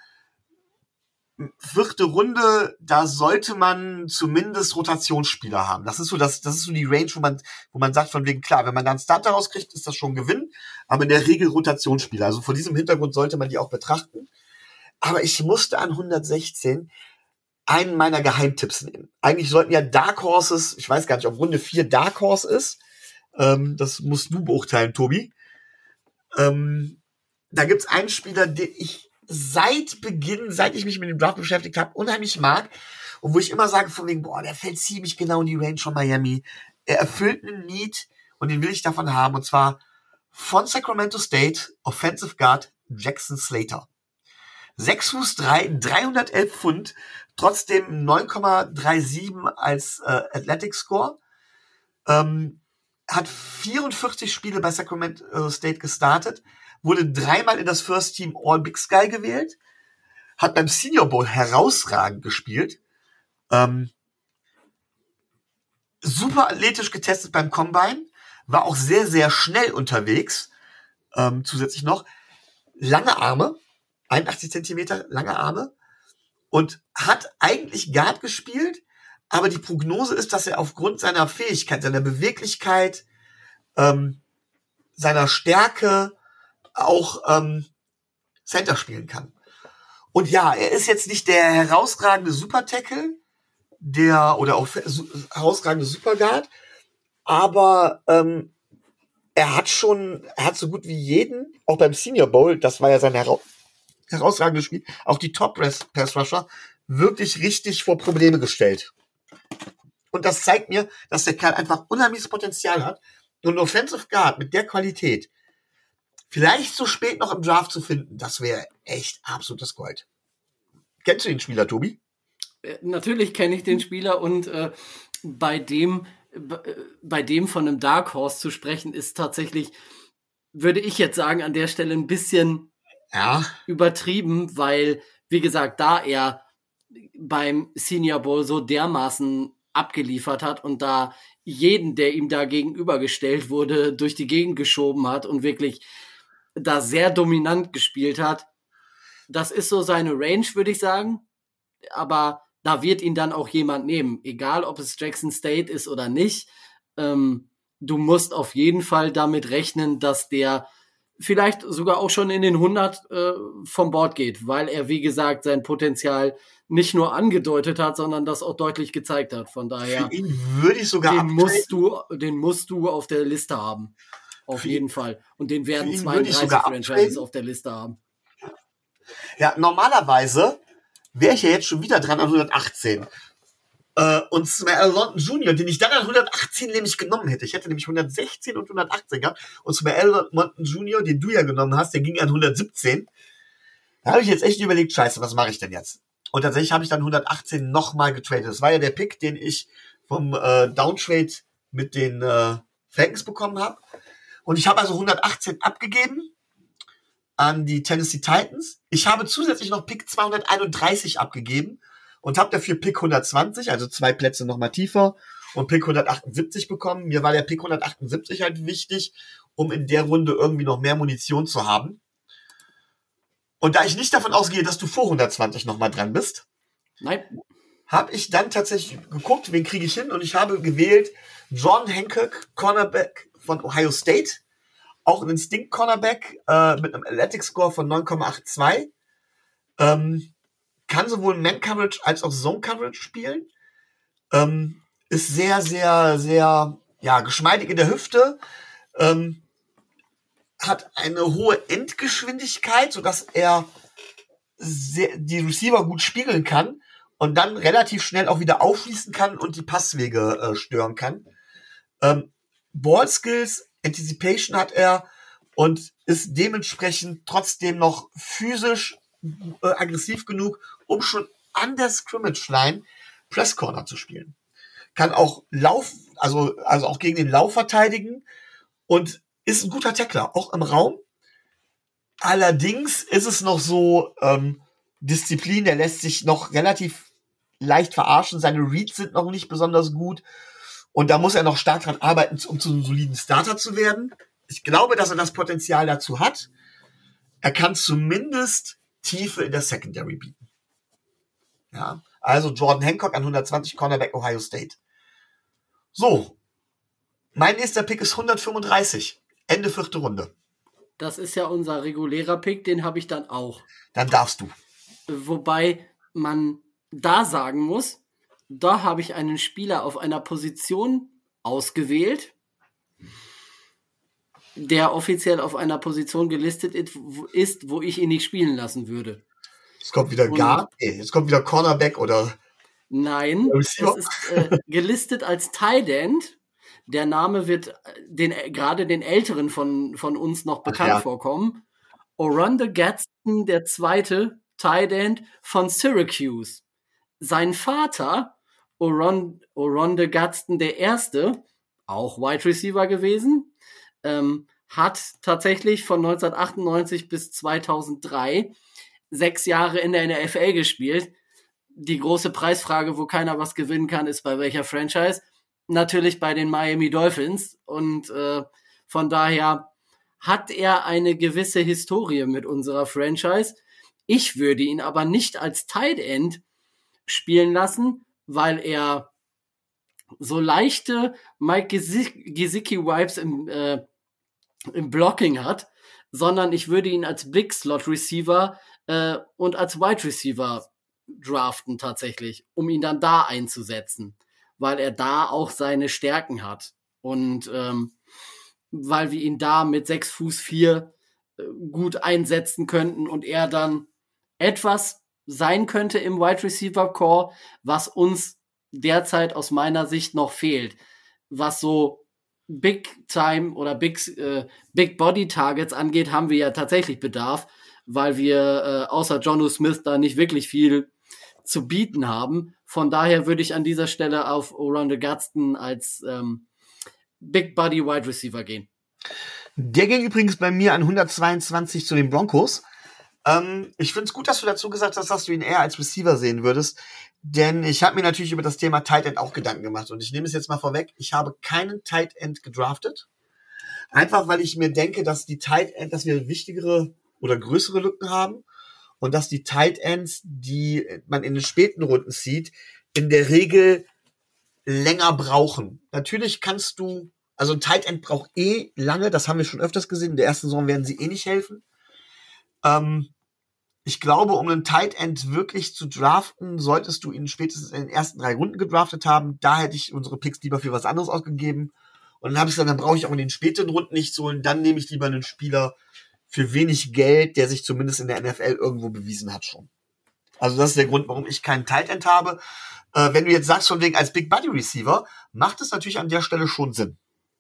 vierte Runde, da sollte man zumindest Rotationsspieler haben. Das ist so das, das ist so die Range, wo man, wo man sagt von wegen, klar, wenn man da einen Starter rauskriegt, ist das schon ein Gewinn, aber in der Regel Rotationsspieler. Also vor diesem Hintergrund sollte man die auch betrachten. Aber ich musste an hundertsechzehn einen meiner Geheimtipps nehmen. Eigentlich sollten ja Dark Horses, ich weiß gar nicht, ob Runde vier Dark Horse ist. Ähm, das musst du beurteilen, Tobi. Ähm, da gibt's einen Spieler, den ich seit Beginn, seit ich mich mit dem Draft beschäftigt habe, unheimlich mag und wo ich immer sage von wegen, boah, der fällt ziemlich genau in die Range von Miami. Er erfüllt einen Need und den will ich davon haben, und zwar von Sacramento State, Offensive Guard Jackson Slater. sechs Fuß drei, dreihundertelf Pfund, trotzdem neun Komma siebenunddreißig als äh, Athletic Score, ähm, hat vierundvierzig Spiele bei Sacramento State gestartet, wurde dreimal in das First Team All Big Sky gewählt, hat beim Senior Bowl herausragend gespielt, ähm, super athletisch getestet beim Combine, war auch sehr, sehr schnell unterwegs, ähm, zusätzlich noch, lange Arme, einundachtzig Zentimeter lange Arme, und hat eigentlich Guard gespielt, aber die Prognose ist, dass er aufgrund seiner Fähigkeit, seiner Beweglichkeit, ähm, seiner Stärke auch ähm, Center spielen kann. Und ja, er ist jetzt nicht der herausragende Super-Tackle, der oder auch su- herausragende Superguard, aber ähm, er hat schon, er hat so gut wie jeden, auch beim Senior Bowl, das war ja sein hera- herausragendes Spiel, auch die Top-Pass-Rusher wirklich richtig vor Probleme gestellt. Und das zeigt mir, dass der Kerl einfach unheimliches Potenzial hat und ein Offensive Guard mit der Qualität vielleicht so spät noch im Draft zu finden, das wäre echt absolutes Gold. Kennst du den Spieler, Tobi? Äh, Natürlich kenne ich den Spieler und äh, bei dem b- äh, bei dem von einem Dark Horse zu sprechen, ist tatsächlich, würde ich jetzt sagen, an der Stelle ein bisschen Ja. übertrieben, weil, wie gesagt, da er beim Senior Bowl so dermaßen abgeliefert hat und da jeden, der ihm da gegenübergestellt wurde, durch die Gegend geschoben hat und wirklich da sehr dominant gespielt hat. Das ist so seine Range, würde ich sagen. Aber da wird ihn dann auch jemand nehmen. Egal, ob es Jackson State ist oder nicht. Ähm, du musst auf jeden Fall damit rechnen, dass der vielleicht sogar auch schon in den hundert äh, vom Bord geht, weil er, wie gesagt, sein Potenzial nicht nur angedeutet hat, sondern das auch deutlich gezeigt hat. Von daher, Für ihn würde ich sogar den abtraden. musst du, den musst du auf der Liste haben. Auf Für jeden ihn- Fall. Und den werden ihn würde ich zweiunddreißig sogar Franchises abtraden. auf der Liste haben. Ja, normalerweise wäre ich ja jetzt schon wieder dran an hundertachtzehn. Äh, und Smell London Junior, den ich dann an hundertachtzehn nämlich genommen hätte. Ich hätte nämlich hundertsechzehn und hundertachtzehn gehabt. Und Smell London Junior, den du ja genommen hast, der ging an hundertsiebzehn. Da habe ich jetzt echt überlegt, scheiße, was mache ich denn jetzt? Und tatsächlich habe ich dann hundertachtzehn nochmal getradet. Das war ja der Pick, den ich vom äh, Downtrade mit den äh, Falcons bekommen habe. Und ich habe also hundertachtzehn abgegeben an die Tennessee Titans. Ich habe zusätzlich noch Pick zweihunderteinunddreißig abgegeben und habe dafür Pick hundertzwanzig, also zwei Plätze nochmal tiefer, und Pick hundertachtundsiebzig bekommen. Mir war der Pick hundertachtundsiebzig halt wichtig, um in der Runde irgendwie noch mehr Munition zu haben. Und da ich nicht davon ausgehe, dass du vor hundertzwanzig nochmal dran bist, Nein, habe ich dann tatsächlich geguckt, wen kriege ich hin, und ich habe gewählt John Hancock, Cornerback von Ohio State, auch ein Instinct-Cornerback äh, mit einem Athletic Score von neun Komma zweiundachtzig. Ähm, kann sowohl Man-Coverage als auch Zone-Coverage spielen. Ähm, ist sehr, sehr, sehr ja, geschmeidig in der Hüfte. Ähm, hat eine hohe Endgeschwindigkeit, sodass er sehr, die Receiver gut spiegeln kann und dann relativ schnell auch wieder aufschließen kann und die Passwege äh, stören kann. Ähm, Ballskills, Anticipation hat er und ist dementsprechend trotzdem noch physisch äh, aggressiv genug, um schon an der Scrimmage-Line Press Corner zu spielen. Kann auch Lauf, also, also auch gegen den Lauf verteidigen und ist ein guter Tackler, auch im Raum. Allerdings ist es noch so, ähm, Disziplin, der lässt sich noch relativ leicht verarschen. Seine Reads sind noch nicht besonders gut. Und da muss er noch stark dran arbeiten, um zu einem soliden Starter zu werden. Ich glaube, dass er das Potenzial dazu hat. Er kann zumindest Tiefe in der Secondary bieten. Ja, also Jordan Hancock an hundertzwanzig, Cornerback Ohio State. So, mein nächster Pick ist hundertfünfunddreißig, Ende vierte Runde. Das ist ja unser regulärer Pick, den habe ich dann auch. Dann darfst du. Wobei man da sagen muss, da habe ich einen Spieler auf einer Position ausgewählt, der offiziell auf einer Position gelistet ist, wo ich ihn nicht spielen lassen würde. Jetzt kommt wieder Guard, nee, jetzt kommt wieder Cornerback oder... Nein, es ist äh, gelistet als Tight End. Der Name wird den, gerade den Älteren von, von uns noch bekannt Ach, ja. vorkommen. Oronde Gadsden, der zweite Tight End von Syracuse. Sein Vater, Oron, Oronde Gadsden, der erste, auch Wide Receiver gewesen, ähm, hat tatsächlich von neunzehnhundertachtundneunzig bis zweitausenddrei sechs Jahre in der N F L gespielt. Die große Preisfrage, wo keiner was gewinnen kann, ist bei welcher Franchise? Natürlich bei den Miami Dolphins. Und äh, von daher hat er eine gewisse Historie mit unserer Franchise. Ich würde ihn aber nicht als Tight End spielen lassen, weil er so leichte Mike Gesicki-Vibes im, äh, im Blocking hat, sondern ich würde ihn als Big Slot Receiver äh, und als Wide Receiver draften tatsächlich, um ihn dann da einzusetzen, weil er da auch seine Stärken hat und ähm, weil wir ihn da mit sechs Fuß vier äh, gut einsetzen könnten und er dann etwas sein könnte im Wide Receiver Core, was uns derzeit aus meiner Sicht noch fehlt, was so Big Time oder Big äh, Big Body Targets angeht, haben wir ja tatsächlich Bedarf, weil wir äh, außer Jonnu Smith da nicht wirklich viel zu bieten haben. Von daher würde ich an dieser Stelle auf Oronde Gadsden als ähm, Big Body Wide Receiver gehen. Der ging übrigens bei mir an hundertzweiundzwanzig zu den Broncos. Ähm, ich finde es gut, dass du dazu gesagt hast, dass du ihn eher als Receiver sehen würdest, denn ich habe mir natürlich über das Thema Tight End auch Gedanken gemacht und ich nehme es jetzt mal vorweg, ich habe keinen Tight End gedraftet, einfach weil ich mir denke, dass die Tight End, dass wir wichtigere oder größere Lücken haben und dass die Tight Ends, die man in den späten Runden sieht, in der Regel länger brauchen. Natürlich kannst du, also ein Tight End braucht eh lange, das haben wir schon öfters gesehen, in der ersten Saison werden sie eh nicht helfen. Ähm, ich glaube, um einen Tight End wirklich zu draften, solltest du ihn spätestens in den ersten drei Runden gedraftet haben. Da hätte ich unsere Picks lieber für was anderes ausgegeben. Und dann habe ich gesagt, dann brauche ich auch in den späteren Runden nichts holen. Dann nehme ich lieber einen Spieler für wenig Geld, der sich zumindest in der N F L irgendwo bewiesen hat schon. Also das ist der Grund, warum ich keinen Tight End habe. Äh, wenn du jetzt sagst, von wegen als Big Body Receiver, macht es natürlich an der Stelle schon Sinn.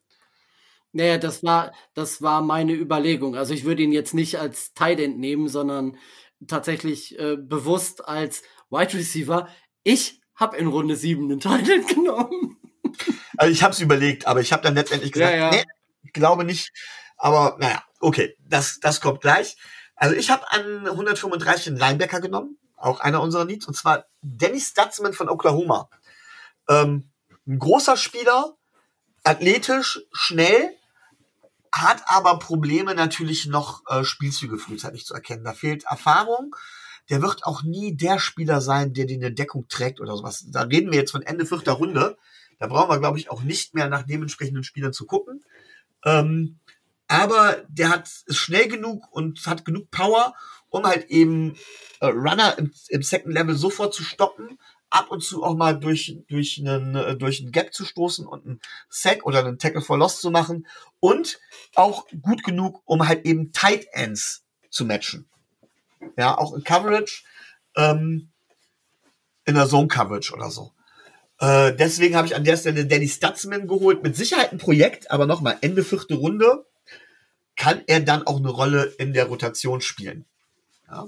Naja, das war, das war meine Überlegung. Also ich würde ihn jetzt nicht als Tight End nehmen, sondern tatsächlich äh, bewusst als Wide Receiver. Ich habe in Runde sieben einen Tight End genommen. Also ich habe es überlegt, aber ich habe dann letztendlich gesagt, ja, ja. nee, ich glaube nicht. Aber naja, okay, das, das kommt gleich. Also ich habe an hundertfünfunddreißig einen Linebacker genommen, auch einer unserer Needs, und zwar Dennis Stutzman von Oklahoma. Ähm, ein großer Spieler, athletisch, schnell, hat aber Probleme natürlich noch äh, Spielzüge frühzeitig zu erkennen. Da fehlt Erfahrung. Der wird auch nie der Spieler sein, der die eine Deckung trägt oder sowas. Da reden wir jetzt von Ende vierter Runde. Da brauchen wir, glaube ich, auch nicht mehr nach dementsprechenden Spielern zu gucken. Ähm, aber der hat ist schnell genug und hat genug Power, um halt eben äh, Runner im, im Second Level sofort zu stoppen, ab und zu auch mal durch, durch einen, äh, durch einen Gap zu stoßen und einen Sack oder einen Tackle for Loss zu machen und auch gut genug, um halt eben Tight Ends zu matchen. Ja, auch in Coverage, ähm, in der Zone Coverage oder so. Äh, deswegen habe ich an der Stelle Danny Stutzman geholt. Mit Sicherheit ein Projekt, aber nochmal, Ende vierte Runde kann er dann auch eine Rolle in der Rotation spielen. Ja.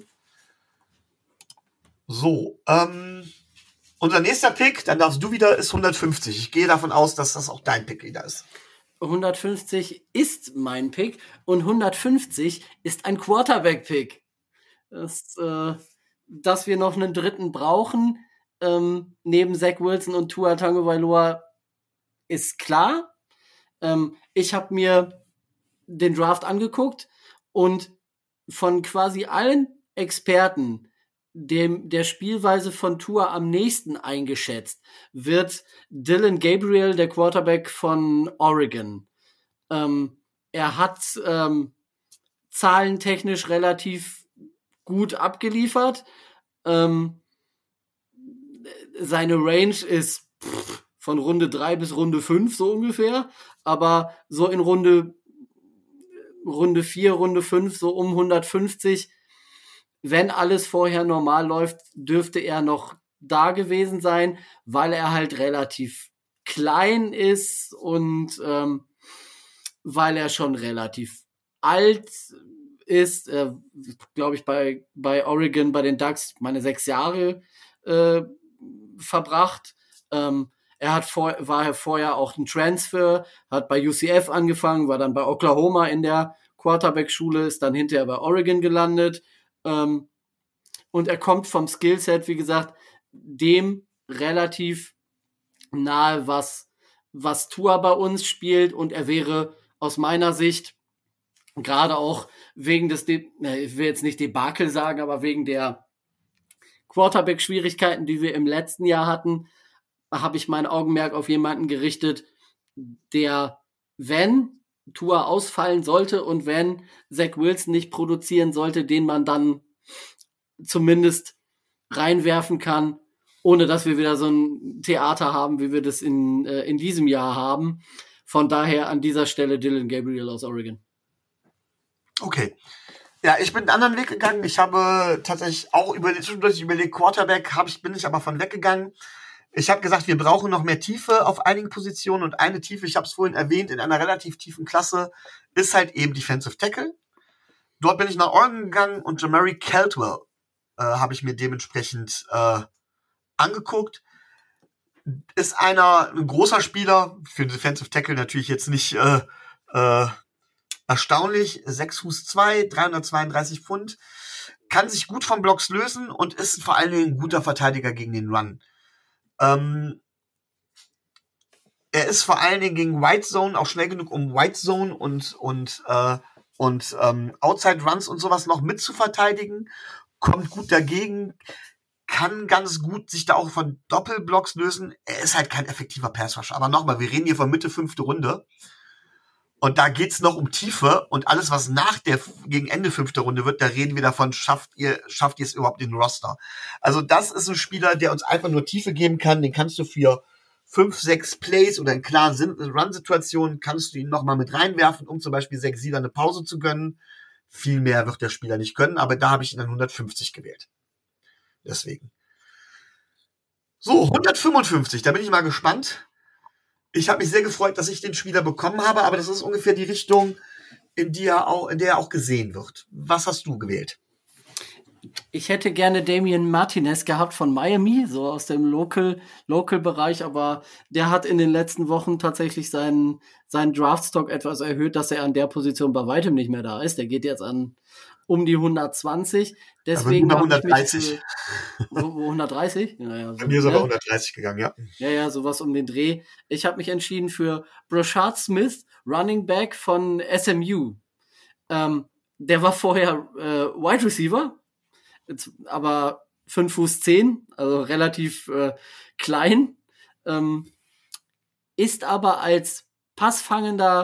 So, ähm, unser nächster Pick, dann darfst du wieder, ist hundertfünfzig. Ich gehe davon aus, dass das auch dein Pick wieder ist. hundertfünfzig ist mein Pick und hundertfünfzig ist ein Quarterback-Pick. Das, äh, dass wir noch einen dritten brauchen, ähm, neben Zach Wilson und Tua Tagovailoa, ist klar. Ähm, ich habe mir den Draft angeguckt und von quasi allen Experten dem der Spielweise von Tua am nächsten eingeschätzt wird Dylan Gabriel, der Quarterback von Oregon. Ähm, er hat ähm, zahlentechnisch relativ gut abgeliefert. Ähm, seine Range ist pff, von Runde drei bis Runde fünf so ungefähr, aber so in Runde Runde vier, Runde fünf, so um hundertfünfzig, wenn alles vorher normal läuft, dürfte er noch da gewesen sein, weil er halt relativ klein ist und ähm, weil er schon relativ alt ist, äh, glaube ich, bei, bei Oregon, bei den Ducks, meine sechs Jahre äh, verbracht. Ähm, er hat vor, war vorher auch ein Transfer, hat bei U C F angefangen, war dann bei Oklahoma in der Quarterback-Schule, ist dann hinterher bei Oregon gelandet. Ähm, und er kommt vom Skillset, wie gesagt, dem relativ nahe, was, was Tua bei uns spielt. Und er wäre aus meiner Sicht, gerade auch wegen des, De- ich will jetzt nicht Debakel sagen, aber wegen der Quarterback-Schwierigkeiten, die wir im letzten Jahr hatten, habe ich mein Augenmerk auf jemanden gerichtet, der, wenn Tua ausfallen sollte und wenn Zach Wilson nicht produzieren sollte, den man dann zumindest reinwerfen kann, ohne dass wir wieder so ein Theater haben, wie wir das in, äh, in diesem Jahr haben. Von daher an dieser Stelle Dylan Gabriel aus Oregon. Okay. Ja, ich bin einen anderen Weg gegangen. Ich habe tatsächlich auch überlegt, zwischendurch überlegt, Quarterback habe ich, bin ich aber von weggegangen. Ich habe gesagt, wir brauchen noch mehr Tiefe auf einigen Positionen und eine Tiefe, ich habe es vorhin erwähnt, in einer relativ tiefen Klasse ist halt eben Defensive Tackle. Dort bin ich nach Oregon gegangen und Jamari Caldwell äh, habe ich mir dementsprechend äh, angeguckt. Ist einer, ein großer Spieler, für einen Defensive Tackle natürlich jetzt nicht äh, äh, erstaunlich, sechs Fuß zwei, dreihundertzweiunddreißig Pfund, kann sich gut von Blocks lösen und ist vor allen Dingen ein guter Verteidiger gegen den Run. Ähm, er ist vor allen Dingen gegen White Zone auch schnell genug, um White Zone und, und, äh, und ähm, Outside Runs und sowas noch mit zu verteidigen, kommt gut dagegen, kann ganz gut sich da auch von Doppelblocks lösen. Er ist halt kein effektiver Passrusher. Aber nochmal, wir reden hier von Mitte fünfte Runde. Und da geht's noch um Tiefe und alles, was nach der, gegen Ende fünfte Runde wird, da reden wir davon, schafft ihr, schafft ihr es überhaupt in den Roster. Also das ist ein Spieler, der uns einfach nur Tiefe geben kann, den kannst du für fünf, sechs Plays oder in klaren Run-Situationen kannst du ihn nochmal mit reinwerfen, um zum Beispiel sechs Sieger eine Pause zu gönnen. Viel mehr wird der Spieler nicht können, aber da habe ich ihn dann hundertfünfzig gewählt. Deswegen. So, hundertfünfundfünfzig, da bin ich mal gespannt. Ich habe mich sehr gefreut, dass ich den Spieler bekommen habe, aber das ist ungefähr die Richtung, in, die er auch, in der er auch gesehen wird. Was hast du gewählt? Ich hätte gerne Damian Martinez gehabt von Miami, so aus dem Local, Local-Bereich, aber der hat in den letzten Wochen tatsächlich seinen, seinen Draftstock etwas erhöht, dass er an der Position bei weitem nicht mehr da ist. Der geht jetzt an um die hundertzwanzig. Deswegen aber hundertdreißig. Für, hundertdreißig? Naja, so, Bei mir ist aber hundertdreißig gegangen, ja. Ja, ja, sowas um den Dreh. Ich habe mich entschieden für Brashard Smith, Running Back von S M U. Ähm, der war vorher äh, Wide Receiver, jetzt, aber fünf Fuß zehn, also relativ äh, klein, ähm, ist aber als passfangender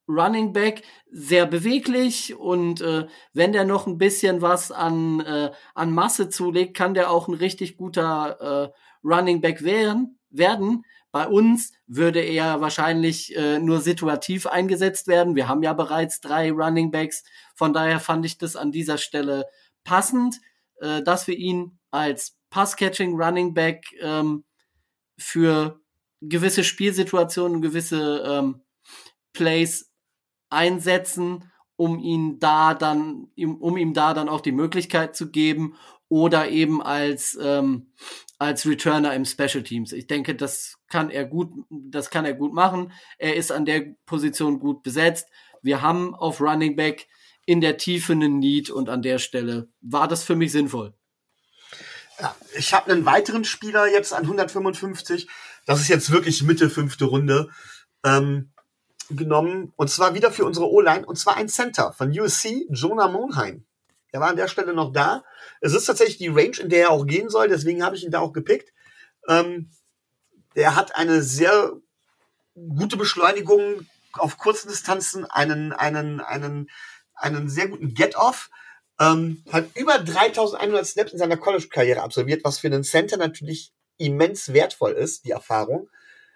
Running Back, sehr beweglich und äh, wenn der noch ein bisschen was an, äh, an Masse zulegt, kann der auch ein richtig guter äh, Running Back werden, werden. Bei uns würde er wahrscheinlich äh, nur situativ eingesetzt werden. Wir haben ja bereits drei Running Backs. Von daher fand ich das an dieser Stelle passend, äh, dass wir ihn als Pass-Catching Running Back ähm, für gewisse Spielsituationen, gewisse ähm, Plays einsetzen, um ihn da dann, um ihm da dann auch die Möglichkeit zu geben oder eben als ähm, als Returner im Special Teams. Ich denke, das kann er gut, das kann er gut machen. Er ist an der Position gut besetzt. Wir haben auf Running Back in der Tiefe einen Need und an der Stelle war das für mich sinnvoll. Ja, ich habe einen weiteren Spieler jetzt an hundertfünfundfünfzig. Das ist jetzt wirklich Mitte fünfte Runde. Ähm, genommen, und zwar wieder für unsere O-Line, und zwar ein Center von U S C, Jonah Monheim. Er war an der Stelle noch da. Es ist tatsächlich die Range, in der er auch gehen soll, deswegen habe ich ihn da auch gepickt. Ähm, der hat eine sehr gute Beschleunigung auf kurzen Distanzen, einen, einen, einen, einen sehr guten Get-Off, ähm, hat über dreitausendeinhundert Snaps in seiner College-Karriere absolviert, was für einen Center natürlich immens wertvoll ist, die Erfahrung.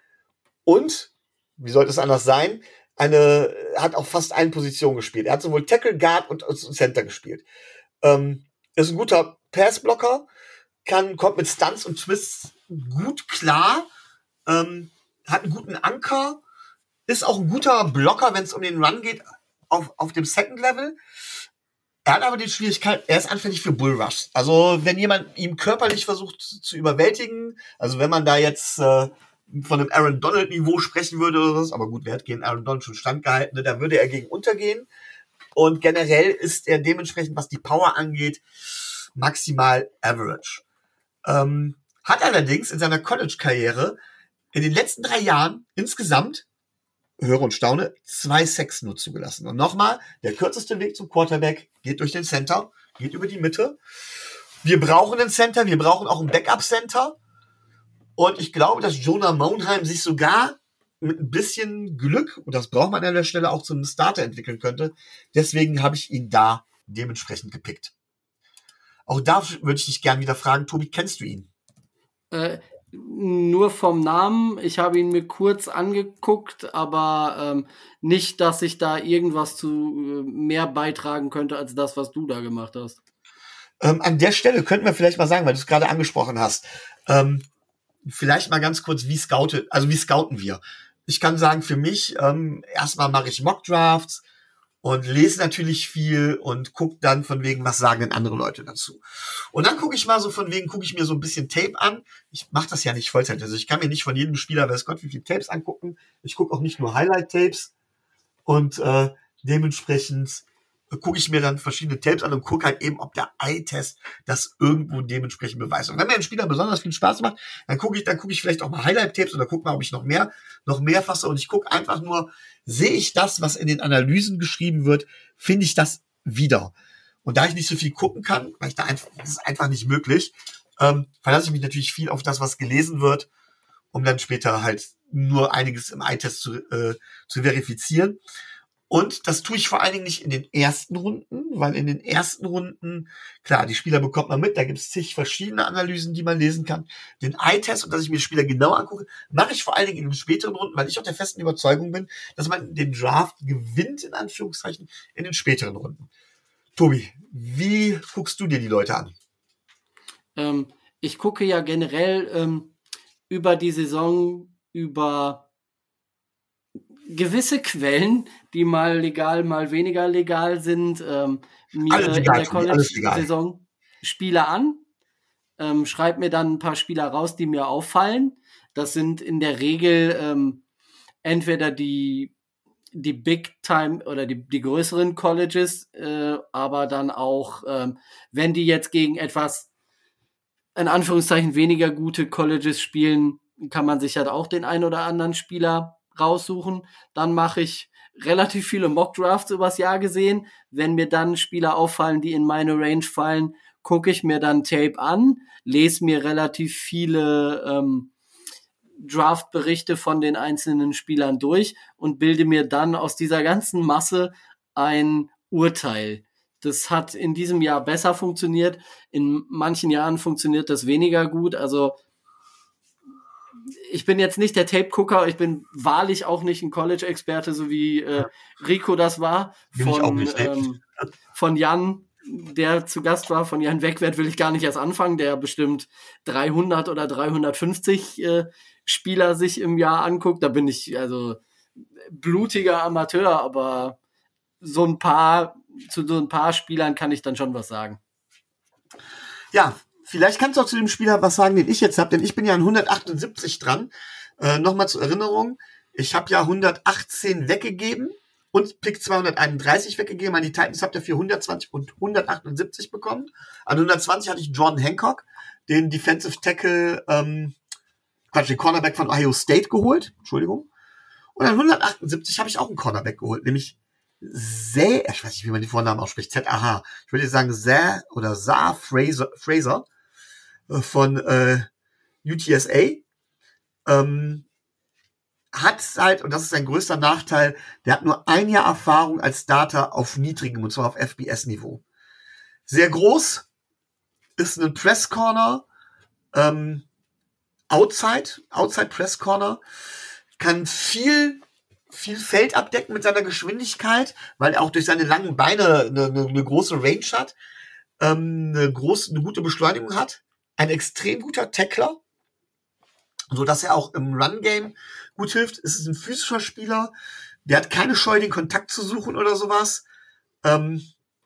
Und wie sollte es anders sein? Eine, hat auf fast allen Positionen gespielt. Er hat sowohl Tackle, Guard und Center gespielt. Ähm, ist ein guter Passblocker, kann, kommt mit Stunts und Twists gut klar, ähm, hat einen guten Anker, ist auch ein guter Blocker, wenn es um den Run geht, auf, auf dem Second Level. Er hat aber die Schwierigkeit, er ist anfällig für Bullrush. Also wenn jemand ihm körperlich versucht zu überwältigen, also wenn man da jetzt äh, von einem Aaron Donald-Niveau sprechen würde oder was, aber gut, wer hat gegen Aaron Donald schon standgehalten, ne? Da würde er gegen untergehen. Und generell ist er dementsprechend, was die Power angeht, maximal average. Ähm, hat allerdings in seiner College-Karriere in den letzten drei Jahren insgesamt, höre und staune, zwei Sacks nur zugelassen. Und nochmal, der kürzeste Weg zum Quarterback geht durch den Center, geht über die Mitte. Wir brauchen einen Center, wir brauchen auch einen Backup-Center. Und ich glaube, dass Jonah Monheim sich sogar mit ein bisschen Glück, und das braucht man an der Stelle, auch zum Starter entwickeln könnte. Deswegen habe ich ihn da dementsprechend gepickt. Auch da würde ich dich gerne wieder fragen, Tobi, kennst du ihn? Äh, nur vom Namen. Ich habe ihn mir kurz angeguckt, aber ähm, nicht, dass ich da irgendwas zu äh, mehr beitragen könnte, als das, was du da gemacht hast. Ähm, an der Stelle könnten wir vielleicht mal sagen, weil du es gerade angesprochen hast, ähm, vielleicht mal ganz kurz, wie scoutet, also wie scouten wir? Ich kann sagen, für mich, ähm, erstmal mache ich Mock-Drafts und lese natürlich viel und gucke dann von wegen, was sagen denn andere Leute dazu. Und dann gucke ich mal so von wegen, gucke ich mir so ein bisschen Tape an. Ich mache das ja nicht Vollzeit, also ich kann mir nicht von jedem Spieler, weiß Gott, wie viele Tapes angucken. Ich gucke auch nicht nur Highlight-Tapes und äh, dementsprechend gucke ich mir dann verschiedene Tapes an und gucke halt eben, ob der Eye-Test das irgendwo dementsprechend beweist. Und wenn mir ein Spieler besonders viel Spaß macht, dann gucke ich, dann gucke ich vielleicht auch mal Highlight-Tapes oder gucke mal, ob ich noch mehr, noch mehr fasse. Und ich gucke einfach nur, sehe ich das, was in den Analysen geschrieben wird, finde ich das wieder. Und da ich nicht so viel gucken kann, weil ich da einfach, das ist einfach nicht möglich, ähm, verlasse ich mich natürlich viel auf das, was gelesen wird, um dann später halt nur einiges im Eye-Test zu, äh, zu verifizieren. Und das tue ich vor allen Dingen nicht in den ersten Runden, weil in den ersten Runden, klar, die Spieler bekommt man mit, da gibt es zig verschiedene Analysen, die man lesen kann. Den Eye-Test, und dass ich mir die Spieler genau angucke, mache ich vor allen Dingen in den späteren Runden, weil ich auch der festen Überzeugung bin, dass man den Draft gewinnt, in Anführungszeichen, in den späteren Runden. Tobi, wie guckst du dir die Leute an? Ähm, ich gucke ja generell ähm, über die Saison, über gewisse Quellen, die mal legal, mal weniger legal sind, ähm, mir Alles in egal, der Tobi, alles egal. College-Saison Spieler an, ähm, schreib mir dann ein paar Spieler raus, die mir auffallen. Das sind in der Regel ähm, entweder die die Big Time oder die, die größeren Colleges, äh, aber dann auch, ähm, wenn die jetzt gegen etwas, in Anführungszeichen, weniger gute Colleges spielen, kann man sich halt auch den ein oder anderen Spieler raussuchen. Dann mache ich relativ viele Mock-Drafts übers Jahr gesehen. Wenn mir dann Spieler auffallen, die in meine Range fallen, gucke ich mir dann Tape an, lese mir relativ viele ähm, Draft-Berichte von den einzelnen Spielern durch und bilde mir dann aus dieser ganzen Masse ein Urteil. Das hat in diesem Jahr besser funktioniert. In manchen Jahren funktioniert das weniger gut. Also ich bin jetzt nicht der Tape-Gucker. Ich bin wahrlich auch nicht ein College-Experte, so wie äh, Rico das war. Von, ähm, von Jan, der zu Gast war. Von Jan Wegwert will ich gar nicht erst anfangen, der bestimmt dreihundert oder dreihundertfünfzig äh, Spieler sich im Jahr anguckt. Da bin ich also blutiger Amateur, aber so ein paar, zu so ein paar Spielern kann ich dann schon was sagen. Ja, vielleicht kannst du auch zu dem Spieler was sagen, den ich jetzt habe, denn ich bin ja an hundertachtundsiebzig dran. Äh, Nochmal zur Erinnerung, ich habe ja hundertachtzehn weggegeben und Pick zweihunderteinunddreißig weggegeben. An die Titans habt ihr für hundertzwanzig und hundertachtundsiebzig bekommen. An hundertzwanzig hatte ich Jordan Hancock, den Defensive Tackle, ähm, Quatsch, den Cornerback von Ohio State geholt. Entschuldigung. Und an hundertachtundsiebzig habe ich auch einen Cornerback geholt, nämlich Zay, ich weiß nicht, wie man die Vornamen ausspricht, Z A H. Ich würde sagen Zay oder Zah Fraser, Fraser äh, von äh, U T S A. Ähm, hat halt, und das ist sein größter Nachteil, der hat nur ein Jahr Erfahrung als Starter auf niedrigem, und zwar auf F B S-Niveau. Sehr groß, ist ein Press Corner, ähm, Outside, Outside Press Corner, kann viel viel Feld abdecken mit seiner Geschwindigkeit, weil er auch durch seine langen Beine eine, eine, eine große Range hat, ähm, eine, große, eine gute Beschleunigung hat, ein extrem guter Tackler, so dass er auch im Run-Game gut hilft. Es ist ein physischer Spieler, der hat keine Scheu, den Kontakt zu suchen oder sowas. Ähm,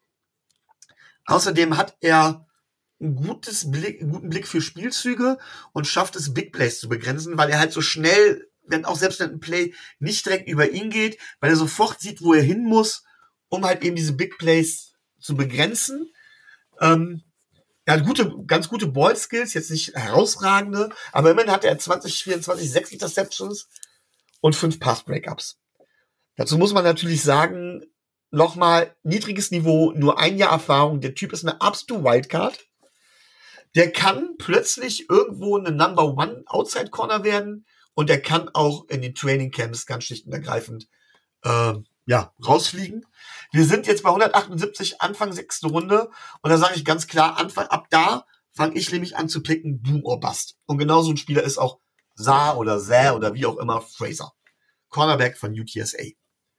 außerdem hat er ein gutes Blick, einen guten Blick für Spielzüge und schafft es, Big Plays zu begrenzen, weil er halt so schnell, wenn auch selbst wenn ein Play nicht direkt über ihn geht, weil er sofort sieht, wo er hin muss, um halt eben diese Big Plays zu begrenzen. Ähm, er hat gute, ganz gute Ball-Skills, jetzt nicht herausragende, aber immerhin hat er zwanzig vierundzwanzig sechs Interceptions und fünf Pass-Breakups. Dazu muss man natürlich sagen, nochmal niedriges Niveau, nur ein Jahr Erfahrung, der Typ ist eine absolute Wildcard. Der kann plötzlich irgendwo eine Number One Outside Corner werden und der kann auch in den Training Camps ganz schlicht und ergreifend äh, ja, rausfliegen. Wir sind jetzt bei hundertachtundsiebzig, Anfang sechste Runde und da sage ich ganz klar, Anfang, ab da fange ich nämlich an zu picken, Boom or Bust. Und genauso ein Spieler ist auch Zah oder Zah oder wie auch immer Fraser. Cornerback von U T S A.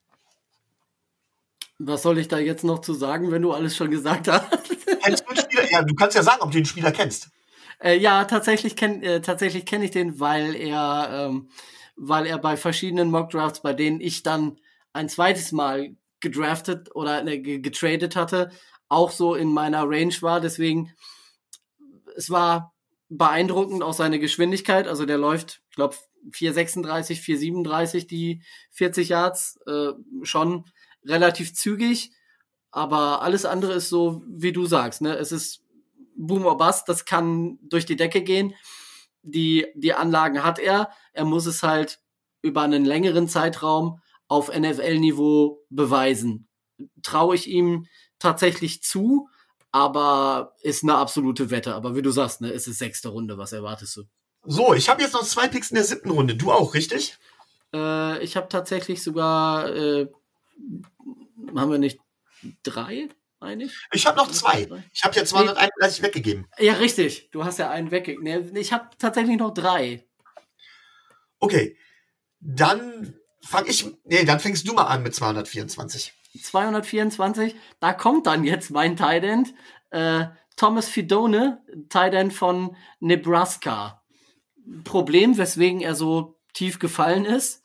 Was soll ich da jetzt noch zu sagen, wenn du alles schon gesagt hast? Kennst du den Spieler? Ja, du kannst ja sagen, ob du den Spieler kennst. Äh, ja, tatsächlich kenne äh, tatsächlich kenn ich den, weil er, ähm, weil er bei verschiedenen Mock-Drafts, bei denen ich dann ein zweites Mal gedraftet oder äh, getradet hatte, auch so in meiner Range war. Deswegen, es war beeindruckend auch seine Geschwindigkeit. Also der läuft, ich glaube, vier sechsunddreißig, vier siebenunddreißig, die vierzig Yards, äh, schon relativ zügig. Aber alles andere ist so, wie du sagst, ne? Es ist Boom or Bust, das kann durch die Decke gehen. Die, die Anlagen hat er. Er muss es halt über einen längeren Zeitraum auf N F L-Niveau beweisen. Traue ich ihm tatsächlich zu, aber ist eine absolute Wette. Aber wie du sagst, ne, es ist sechste Runde. Was erwartest du? So, ich habe jetzt noch zwei Picks in der siebten Runde. Du auch, richtig? Äh, ich habe tatsächlich sogar, äh, haben wir nicht drei? Eigentlich? Ich habe noch zwei. Ich habe ja zweihunderteinunddreißig nee. weggegeben. Ja, richtig. Du hast ja einen weggegeben. Nee, ich habe tatsächlich noch drei. Okay. Dann fang ich, nee, dann fängst du mal an mit zweihundertvierundzwanzig. zweihundertvierundzwanzig, da kommt dann jetzt mein Tight End, äh, Thomas Fidone, Tight End von Nebraska. Problem, weswegen er so tief gefallen ist,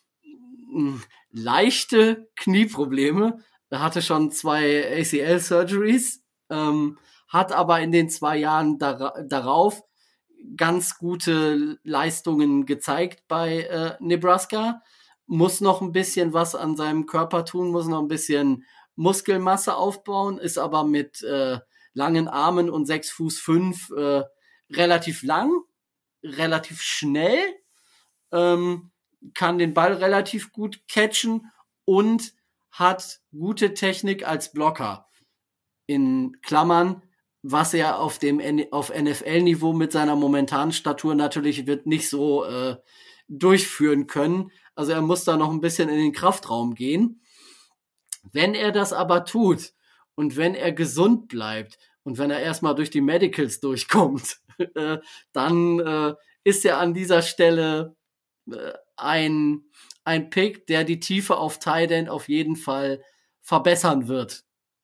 leichte Knieprobleme. Er hatte schon zwei A C L-Surgeries, ähm, hat aber in den zwei Jahren dar- darauf ganz gute Leistungen gezeigt bei äh, Nebraska. Muss noch ein bisschen was an seinem Körper tun, muss noch ein bisschen Muskelmasse aufbauen, ist aber mit äh, langen Armen und sechs Fuß fünf äh, relativ lang, relativ schnell, ähm, kann den Ball relativ gut catchen und hat gute Technik als Blocker. In Klammern, was er auf dem N- auf N F L-Niveau mit seiner momentanen Statur natürlich wird nicht so äh, durchführen können. Also er muss da noch ein bisschen in den Kraftraum gehen. Wenn er das aber tut und wenn er gesund bleibt und wenn er erstmal durch die Medicals durchkommt, äh, dann äh, ist er an dieser Stelle äh, ein, ein Pick, der die Tiefe auf Tight End auf jeden Fall verbessern wird.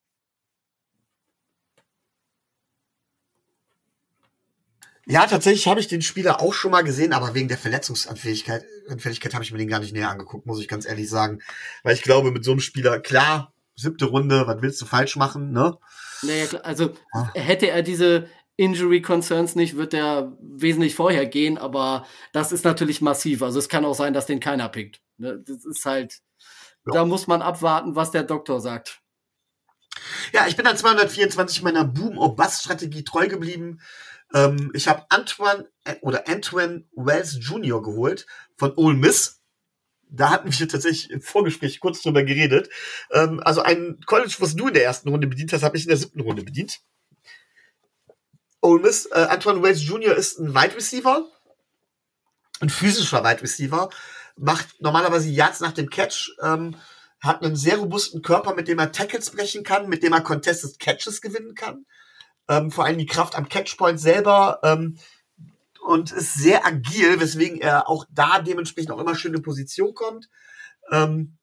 Ja, tatsächlich habe ich den Spieler auch schon mal gesehen, aber wegen der Verletzungsanfälligkeit Anfälligkeit habe ich mir den gar nicht näher angeguckt, muss ich ganz ehrlich sagen. Weil ich glaube, mit so einem Spieler, klar, siebte Runde, was willst du falsch machen, ne? Naja, klar, also hätte er diese Injury Concerns nicht, wird er wesentlich vorher gehen, aber das ist natürlich massiv. Also es kann auch sein, dass den keiner pickt. Ne? Das ist halt, ja. Da muss man abwarten, was der Doktor sagt. Ja, ich bin an zweihundertvierundzwanzig meiner Boom-or-Bust-Strategie treu geblieben. Ähm, ich habe Antoine äh, oder Antoine Wells Junior geholt von Ole Miss. Da hatten wir tatsächlich im Vorgespräch kurz drüber geredet. Ähm, also ein College, was du in der ersten Runde bedient hast, habe ich in der siebten Runde bedient. Ole Miss, äh, Antoine Wells Junior ist ein Wide Receiver, ein physischer Wide Receiver, macht normalerweise Yards nach dem Catch, ähm, hat einen sehr robusten Körper, mit dem er Tackles brechen kann, mit dem er Contested Catches gewinnen kann. Ähm, vor allem die Kraft am Catchpoint selber ähm, und ist sehr agil, weswegen er auch da dementsprechend auch immer schön in Position kommt. Ähm,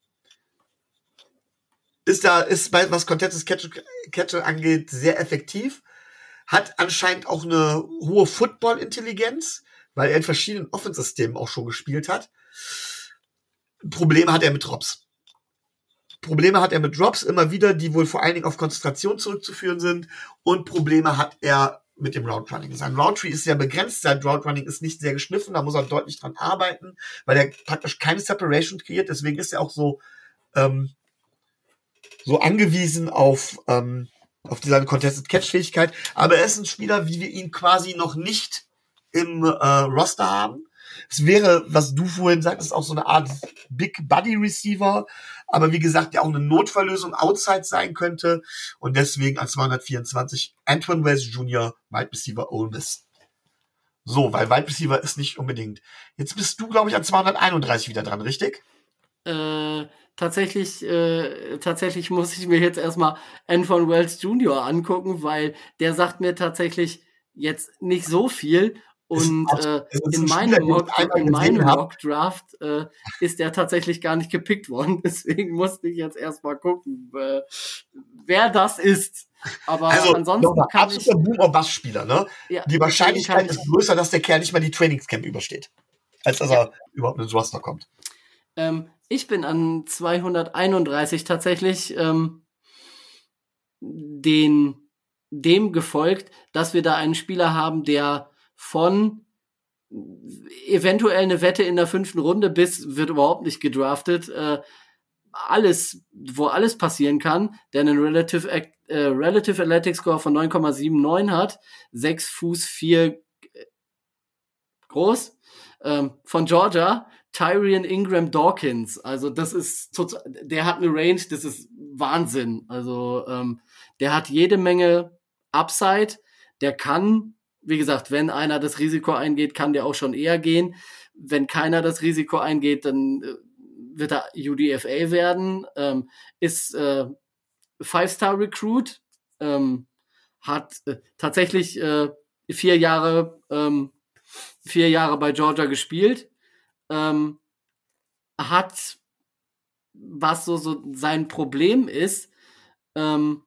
ist da, ist bei, was Contested Catch, Catch angeht, sehr effektiv. Hat anscheinend auch eine hohe Football-Intelligenz, weil er in verschiedenen Offense-Systemen auch schon gespielt hat. Probleme hat er mit Drops. Probleme hat er mit Drops immer wieder, die wohl vor allen Dingen auf Konzentration zurückzuführen sind. Und Probleme hat er mit dem Route Running. Sein Route Tree ist sehr begrenzt, sein Route Running ist nicht sehr geschliffen, da muss er deutlich dran arbeiten, weil er praktisch keine Separation kreiert. Deswegen ist er auch so, ähm, so angewiesen auf, ähm, auf diese Contested Catch-Fähigkeit. Aber er ist ein Spieler, wie wir ihn quasi noch nicht im äh, Roster haben. Es wäre, was du vorhin sagtest, auch so eine Art Big Buddy Receiver, aber wie gesagt, der auch eine Notfalllösung outside sein könnte und deswegen an zweihundertvierundzwanzig Antoine Wells Junior, Wide Receiver Ole Miss. So, weil Wide Receiver ist nicht unbedingt. Jetzt bist du, glaube ich, an zweihunderteinunddreißig wieder dran, richtig? Äh, tatsächlich, äh, tatsächlich muss ich mir jetzt erstmal Antoine Wells Junior angucken, weil der sagt mir tatsächlich jetzt nicht so viel. Und äh, in meinem Mock, in meinem Mock Draft äh, ist er tatsächlich gar nicht gepickt worden. Deswegen musste ich jetzt erstmal gucken, äh, wer das ist. Aber also, ansonsten mal, kann absoluter ich... Boom-or-Bust-Spieler, ne? Ja, die Wahrscheinlichkeit ich, ist größer, dass der Kerl nicht mal die Trainingscamp übersteht, als dass ja. er überhaupt ins Roster kommt. Ähm, ich bin an zweihunderteinunddreißig tatsächlich ähm, den, dem gefolgt, dass wir da einen Spieler haben, der von eventuell eine Wette in der fünften Runde bis wird überhaupt nicht gedraftet, äh, alles, wo alles passieren kann, der einen Relative, äh, Relative Athletic Score von neun Komma neunundsiebzig hat, sechs Fuß vier groß, ähm, von Georgia, Tyrion Ingram Dawkins. Also das ist total, der hat eine Range, das ist Wahnsinn. Also ähm, der hat jede Menge Upside, der kann, wie gesagt, wenn einer das Risiko eingeht, kann der auch schon eher gehen. Wenn keiner das Risiko eingeht, dann äh, wird er U D F A werden, ähm, ist äh, Five-Star-Recruit, ähm, hat äh, tatsächlich äh, vier Jahre ähm, vier Jahre bei Georgia gespielt, ähm, hat, was so, so sein Problem ist, ähm,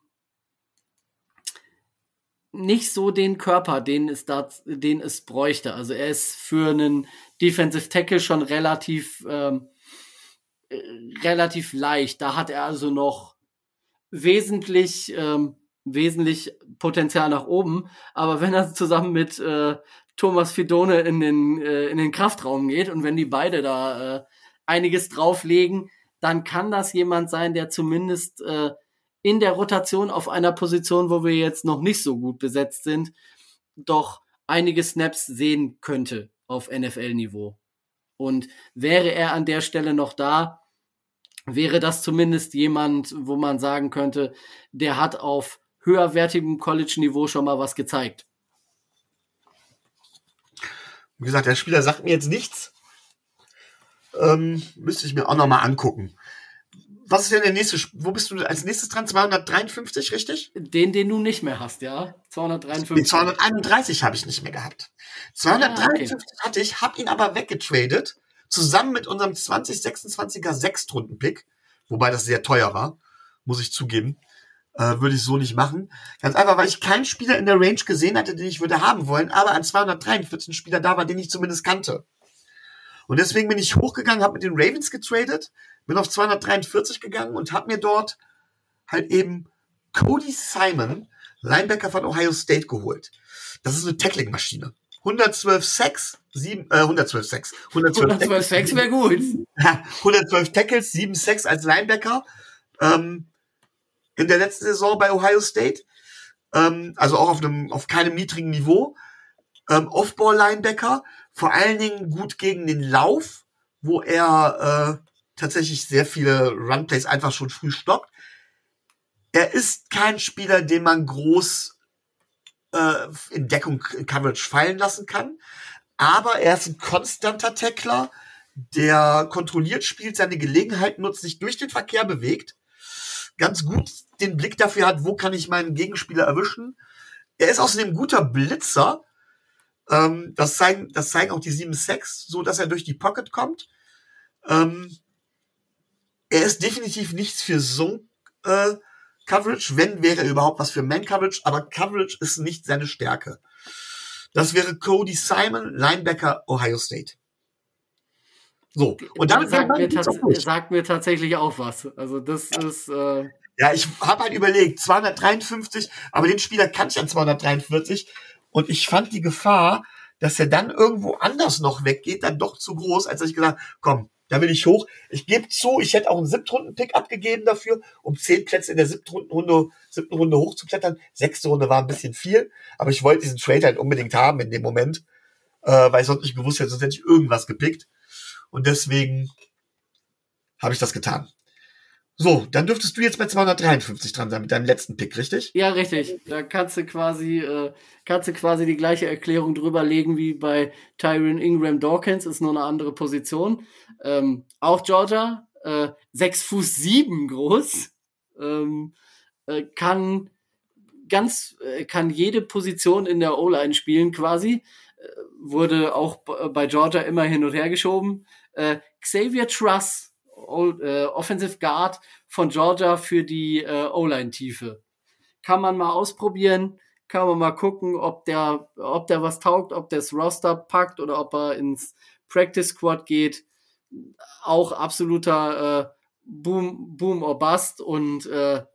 nicht so den Körper, den es, da, den es bräuchte. Also er ist für einen Defensive Tackle schon relativ, ähm, äh, relativ leicht. Da hat er also noch wesentlich, ähm, wesentlich Potenzial nach oben. Aber wenn er zusammen mit äh, Thomas Fidone in den, äh, in den Kraftraum geht und wenn die beide da äh, einiges drauflegen, dann kann das jemand sein, der zumindest äh, in der Rotation auf einer Position, wo wir jetzt noch nicht so gut besetzt sind, doch einige Snaps sehen könnte auf N F L-Niveau. Und wäre er an der Stelle noch da, wäre das zumindest jemand, wo man sagen könnte, der hat auf höherwertigem College-Niveau schon mal was gezeigt. Wie gesagt, der Spieler sagt mir jetzt nichts. Ähm, müsste ich mir auch nochmal angucken. Was ist denn der nächste? Wo bist du als nächstes dran? zweihundertdreiundfünfzig, richtig? Den, den du nicht mehr hast, ja? zweihundertdreiundfünfzig. Nee, zweihunderteinunddreißig habe ich nicht mehr gehabt. zweihundertdreiundfünfzig ah, okay. hatte ich, habe ihn aber weggetradet, zusammen mit unserem zwanzig sechsundzwanziger Sechstrunden-Pick, wobei das sehr teuer war, muss ich zugeben. Äh, würde ich so nicht machen. Ganz einfach, weil ich keinen Spieler in der Range gesehen hatte, den ich würde haben wollen, aber an zweihundertdreiundvierzig ein Spieler da war, den ich zumindest kannte. Und deswegen bin ich hochgegangen, habe mit den Ravens getradet, bin auf zweihundertdreiundvierzig gegangen und habe mir dort halt eben Cody Simon, Linebacker von Ohio State, geholt. Das ist eine Tackling-Maschine. hundertzwölf Sacks, sieben, äh, hundertzwölf Sacks. hundertzwölf Sacks wäre gut. Ja, hundertzwölf Tackles, sieben Sacks als Linebacker. Ähm, in der letzten Saison bei Ohio State. Ähm, also auch auf einem, auf keinem niedrigen Niveau. Ähm, Off-Ball-Linebacker. Vor allen Dingen gut gegen den Lauf, wo er äh, tatsächlich sehr viele Run-Plays einfach schon früh stoppt. Er ist kein Spieler, den man groß äh, in Deckung, in Coverage fallen lassen kann. Aber er ist ein konstanter Tackler, der kontrolliert spielt, seine Gelegenheit nutzt, sich durch den Verkehr bewegt, ganz gut den Blick dafür hat, wo kann ich meinen Gegenspieler erwischen. Er ist außerdem ein guter Blitzer. Ähm, das zeigen, das zeigen auch die sieben Sacks, so dass er durch die Pocket kommt. Ähm, er ist definitiv nichts für Zone äh, Coverage, wenn wäre überhaupt was für Man Coverage, aber Coverage ist nicht seine Stärke. Das wäre Cody Simon, Linebacker Ohio State. So, und damit sagt mir, tats- sagt mir tatsächlich auch was. Also das ist äh ja, ich habe halt überlegt, zweihundertdreiundfünfzig, aber den Spieler kannte ich an zweihundertdreiundvierzig und ich fand die Gefahr, dass er dann irgendwo anders noch weggeht, dann doch zu groß, als ich gesagt, komm, da will ich hoch. Ich gebe zu, ich hätte auch einen Siebtrunden-Pick abgegeben dafür, um zehn Plätze in der siebten Runde, siebten Runde hochzuklettern. Sechste Runde war ein bisschen viel, aber ich wollte diesen Trade halt unbedingt haben in dem Moment, äh, weil ich sonst nicht gewusst hätte, sonst hätte ich irgendwas gepickt. Und deswegen habe ich das getan. So, dann dürftest du jetzt bei zweihundertdreiundfünfzig dran sein mit deinem letzten Pick, richtig? Ja, richtig. Da kannst du quasi, äh, kannst du quasi die gleiche Erklärung drüber legen wie bei Tyron Ingram Dawkins, ist nur eine andere Position. Ähm, auch Georgia, äh, sechs Fuß sieben groß, ähm, äh, kann ganz, äh, kann jede Position in der O-Line spielen quasi. Äh, wurde auch b- bei Georgia immer hin und her geschoben. Äh, Xavier Truss, O- äh, Offensive Guard von Georgia für die äh, O-Line-Tiefe. Kann man mal ausprobieren, kann man mal gucken, ob der, ob der was taugt, ob der das Roster packt oder ob er ins Practice Squad geht. Auch absoluter äh, Boom, Boom or Bust und äh,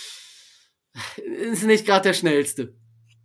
ist nicht gerade der schnellste.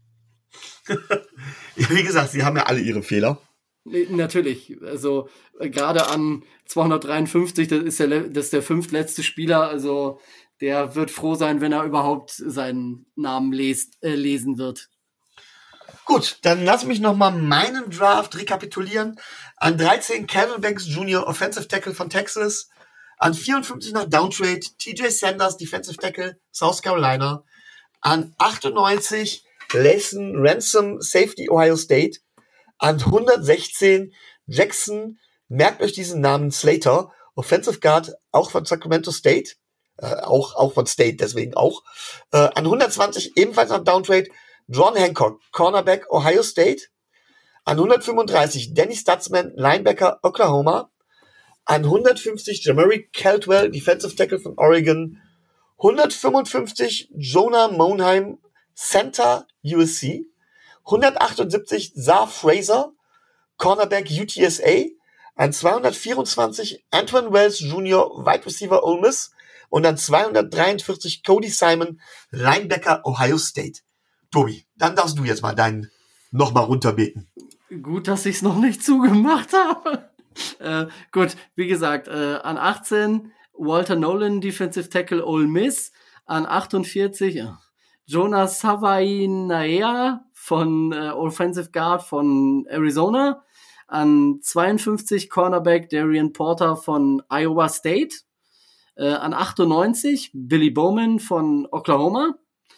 Ja, wie gesagt, sie haben ja alle ihre Fehler. Natürlich, also äh, gerade an zweihundertdreiundfünfzig, das ist, der, le- das ist der fünftletzte Spieler, also der wird froh sein, wenn er überhaupt seinen Namen lest, äh, lesen wird. Gut, dann lass mich nochmal meinen Draft rekapitulieren. An dreizehn Calvin Banks Junior, Offensive Tackle von Texas. An vierundfünfzig nach Downtrade T J Sanders, Defensive Tackle, South Carolina. An achtundneunzig Layson Ransom, Safety, Ohio State. An hundertsechzehn Jackson, merkt euch diesen Namen, Slater, Offensive Guard, auch von Sacramento State, äh, auch, auch von State, deswegen auch. Äh, an hundertzwanzig ebenfalls nach Downtrade John Hancock, Cornerback, Ohio State. An hundertfünfunddreißig Danny Stutzman, Linebacker, Oklahoma. An hundertfünfzig Jamari Caldwell, Defensive Tackle von Oregon. hundertfünfundfünfzig Jonah Monheim, Center, U S C. hundertachtundsiebzig Zar Fraser, Cornerback U T S A. An zweihundertvierundzwanzig Antoine Wells Junior, Wide Receiver Ole Miss. Und an zweihundertdreiundvierzig Cody Simon, Linebacker Ohio State. Tobi, dann darfst du jetzt mal deinen nochmal runterbeten. Gut, dass ich es noch nicht zugemacht habe. äh, gut, wie gesagt, äh, an achtzehn Walter Nolan, Defensive Tackle Ole Miss. An achtundvierzig äh, Jonas Savainaea von äh, Offensive Guard von Arizona. An zweiundfünfzig Cornerback Darian Porter von Iowa State. Äh, an achtundneunzig Billy Bowman von Oklahoma.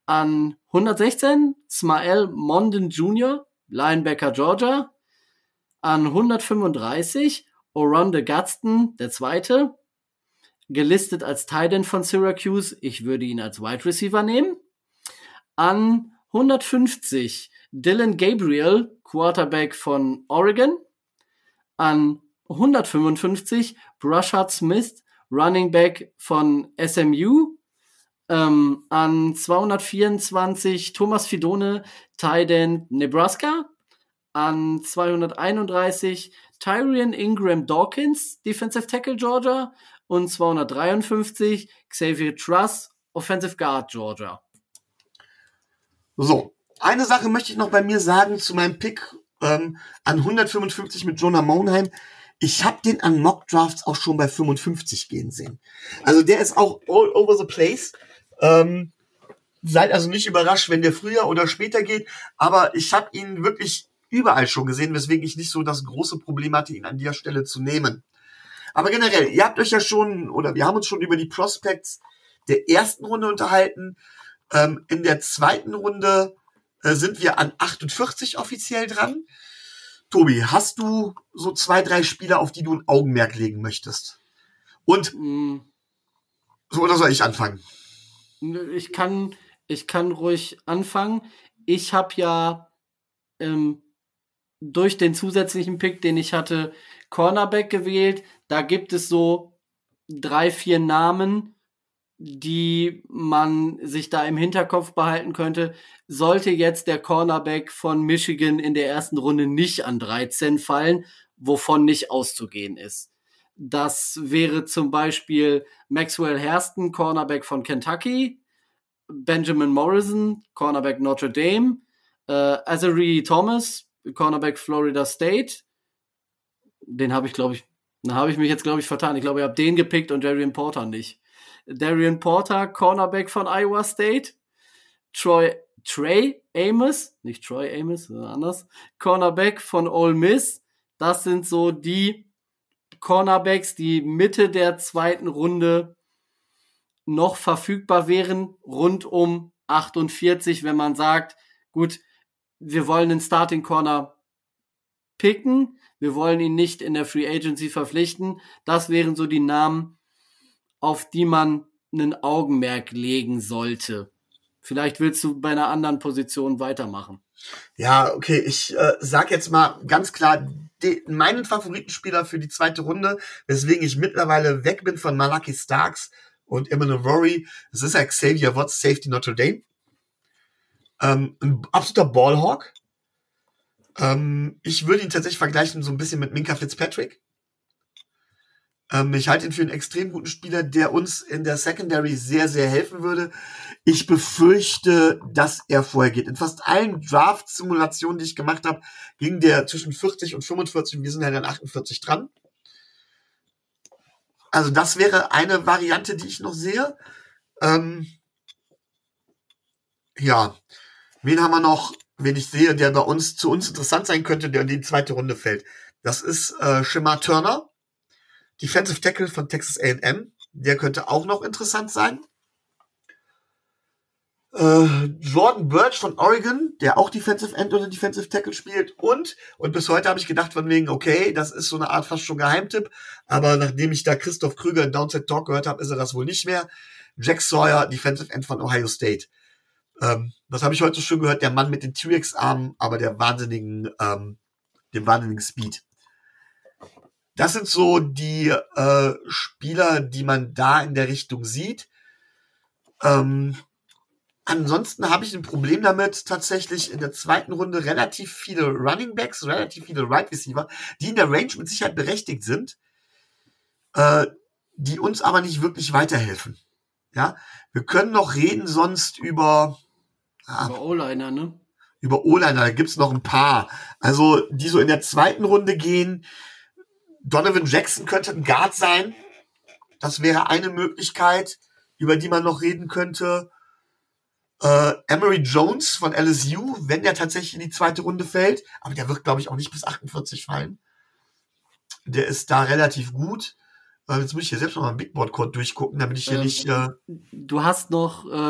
An hundertsechzehn Smael Mondon Junior, Linebacker Georgia. An hundertfünfunddreißig Oronde Gadsden, der Zweite, gelistet als Tight End von Syracuse. Ich würde ihn als Wide Receiver nehmen. An hundertfünfzig Dylan Gabriel, Quarterback von Oregon. An hundertfünfundfünfzig Brashard Smith, Running Back von S M U. Ähm, an zweihundertvierundzwanzig Thomas Fidone, Tight End Nebraska. An zweihunderteinunddreißig Tyrion Ingram Dawkins, Defensive Tackle Georgia. Und zweihundertdreiundfünfzig Xavier Truss, Offensive Guard Georgia. So, eine Sache möchte ich noch bei mir sagen zu meinem Pick ähm, an hundertfünfundfünfzig mit Jonah Monheim. Ich habe den an Mock Drafts auch schon bei fünfundfünfzig gehen sehen. Also der ist auch all over the place. Ähm, seid also nicht überrascht, wenn der früher oder später geht. Aber ich habe ihn wirklich überall schon gesehen, weswegen ich nicht so das große Problem hatte, ihn an der Stelle zu nehmen. Aber generell, ihr habt euch ja schon, oder wir haben uns schon über die Prospects der ersten Runde unterhalten. Ähm, in der zweiten Runde äh, sind wir an achtundvierzig offiziell dran. Tobi, hast du so zwei, drei Spieler, auf die du ein Augenmerk legen möchtest? Und mm. so, oder soll ich anfangen? Ich kann, ich kann ruhig anfangen. Ich habe ja ähm, durch den zusätzlichen Pick, den ich hatte, Cornerback gewählt. Da gibt es so drei, vier Namen, die man sich da im Hinterkopf behalten könnte. Sollte jetzt der Cornerback von Michigan in der ersten Runde nicht an dreizehn fallen, wovon nicht auszugehen ist. Das wäre zum Beispiel Maxwell Hairston, Cornerback von Kentucky, Benjamin Morrison, Cornerback Notre Dame, äh, Azari Thomas, Cornerback Florida State. Den habe ich, glaube ich, da habe ich mich jetzt, glaube ich, vertan. Ich glaube, ich habe den gepickt und Darian Porter nicht. Darian Porter, Cornerback von Iowa State. Troy, Trey Amos, nicht Troy Amos, sondern anders. Cornerback von Ole Miss. Das sind so die Cornerbacks, die Mitte der zweiten Runde noch verfügbar wären, rund um achtundvierzig, wenn man sagt, gut, wir wollen den Starting Corner picken, wir wollen ihn nicht in der Free Agency verpflichten. Das wären so die Namen, auf die man einen Augenmerk legen sollte. Vielleicht willst du bei einer anderen Position weitermachen. Ja, okay, ich äh, sag jetzt mal ganz klar de- meinen Favoritenspieler für die zweite Runde, weswegen ich mittlerweile weg bin von Malaki Starks und Emmanuel Rory. Das ist ja Xavier Watts, Safety Notre Dame. Ähm, ein absoluter Ballhawk. Ähm, ich würde ihn tatsächlich vergleichen so ein bisschen mit Minkah Fitzpatrick. Ähm, ich halte ihn für einen extrem guten Spieler, der uns in der Secondary sehr, sehr helfen würde. Ich befürchte, dass er vorher geht. In fast allen Draft-Simulationen, die ich gemacht habe, ging der zwischen vierzig und fünfundvierzig und wir sind halt an achtundvierzig dran. Also das wäre eine Variante, die ich noch sehe. Ähm, ja, wen haben wir noch, wen ich sehe, der bei uns zu uns interessant sein könnte, der in die zweite Runde fällt. Das ist äh, Shemar Turner, Defensive Tackle von Texas A and M. Der könnte auch noch interessant sein. Äh, Jordan Burch von Oregon, der auch Defensive End oder Defensive Tackle spielt. Und, und bis heute habe ich gedacht von wegen, okay, das ist so eine Art fast schon Geheimtipp. Aber nachdem ich da Christoph Krüger in Downside Talk gehört habe, ist er das wohl nicht mehr. Jack Sawyer, Defensive End von Ohio State. Ähm, was habe ich heute schon gehört? Der Mann mit den T-Rex-Armen, aber der wahnsinnigen, ähm, dem wahnsinnigen Speed. Das sind so die äh, Spieler, die man da in der Richtung sieht. Ähm, ansonsten habe ich ein Problem damit, tatsächlich in der zweiten Runde relativ viele Running Backs, relativ viele Wide right Receiver, die in der Range mit Sicherheit berechtigt sind, äh, die uns aber nicht wirklich weiterhelfen. Ja, wir können noch reden sonst über ah, über O-Liner, ne? Über O-Liner, da gibt's noch ein paar. Also, die so in der zweiten Runde gehen. Donovan Jackson könnte ein Guard sein. Das wäre eine Möglichkeit, über die man noch reden könnte. Äh, Emory Jones von L S U, wenn der tatsächlich in die zweite Runde fällt. Aber der wird, glaube ich, auch nicht bis achtundvierzig fallen. Der ist da relativ gut. Äh, jetzt muss ich hier selbst noch mal ein Big Board Code durchgucken, damit ich hier ähm, nicht... Äh du hast noch äh,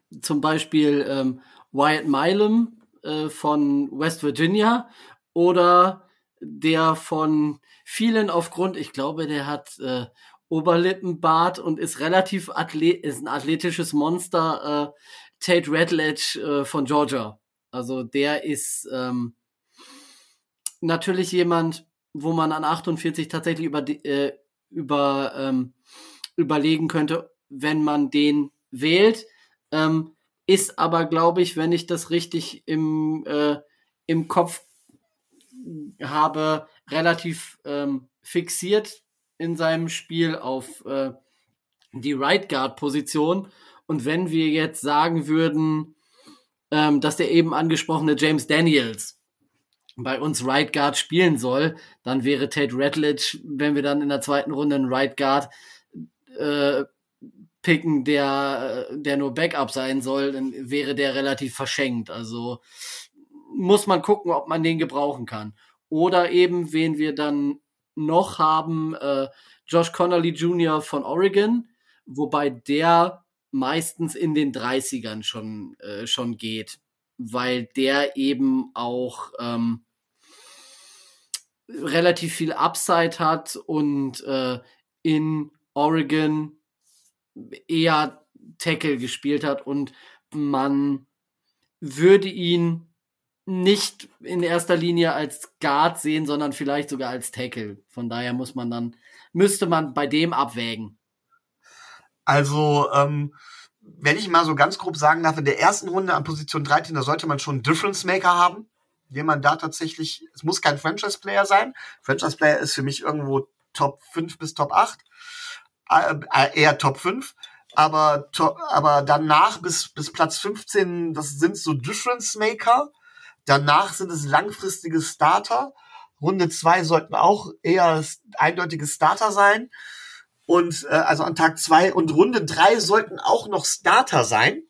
zum Beispiel ähm, Wyatt Milam äh, von West Virginia oder der von vielen aufgrund, ich glaube, der hat äh, Oberlippenbart und ist relativ athlet, ist ein athletisches Monster, äh, Tate Ratledge äh, von Georgia. Also der ist ähm, natürlich jemand, wo man an achtundvierzig tatsächlich über, äh, über ähm, überlegen könnte, wenn man den wählt. Ähm, ist aber, glaube ich, wenn ich das richtig im, äh, im Kopf habe, relativ ähm, fixiert in seinem Spiel auf äh, die Right Guard Position. Und wenn wir jetzt sagen würden, ähm, dass der eben angesprochene James Daniels bei uns Right Guard spielen soll, dann wäre Tate Ratledge, wenn wir dann in der zweiten Runde einen Right Guard äh, picken, der, der nur Backup sein soll, dann wäre der relativ verschenkt. Also muss man gucken, ob man den gebrauchen kann. Oder eben, wen wir dann noch haben, äh, Josh Connolly Junior von Oregon, wobei der meistens in den dreißigern schon, äh, schon geht, weil der eben auch ähm, relativ viel Upside hat und äh, in Oregon eher Tackle gespielt hat und man würde ihn nicht in erster Linie als Guard sehen, sondern vielleicht sogar als Tackle. Von daher muss man dann, müsste man bei dem abwägen. Also, ähm, wenn ich mal so ganz grob sagen darf, in der ersten Runde an Position dreizehn, da sollte man schon einen Difference Maker haben, den man da tatsächlich, es muss kein Franchise-Player sein. Franchise-Player ist für mich irgendwo Top fünf bis Top acht, äh, eher Top fünf. Aber, to- aber danach bis, bis Platz fünfzehn, das sind so Difference Maker. Danach sind es langfristige Starter. Runde zwei sollten auch eher eindeutige Starter sein. Und äh, also an Tag zwei und Runde drei sollten auch noch Starter sein.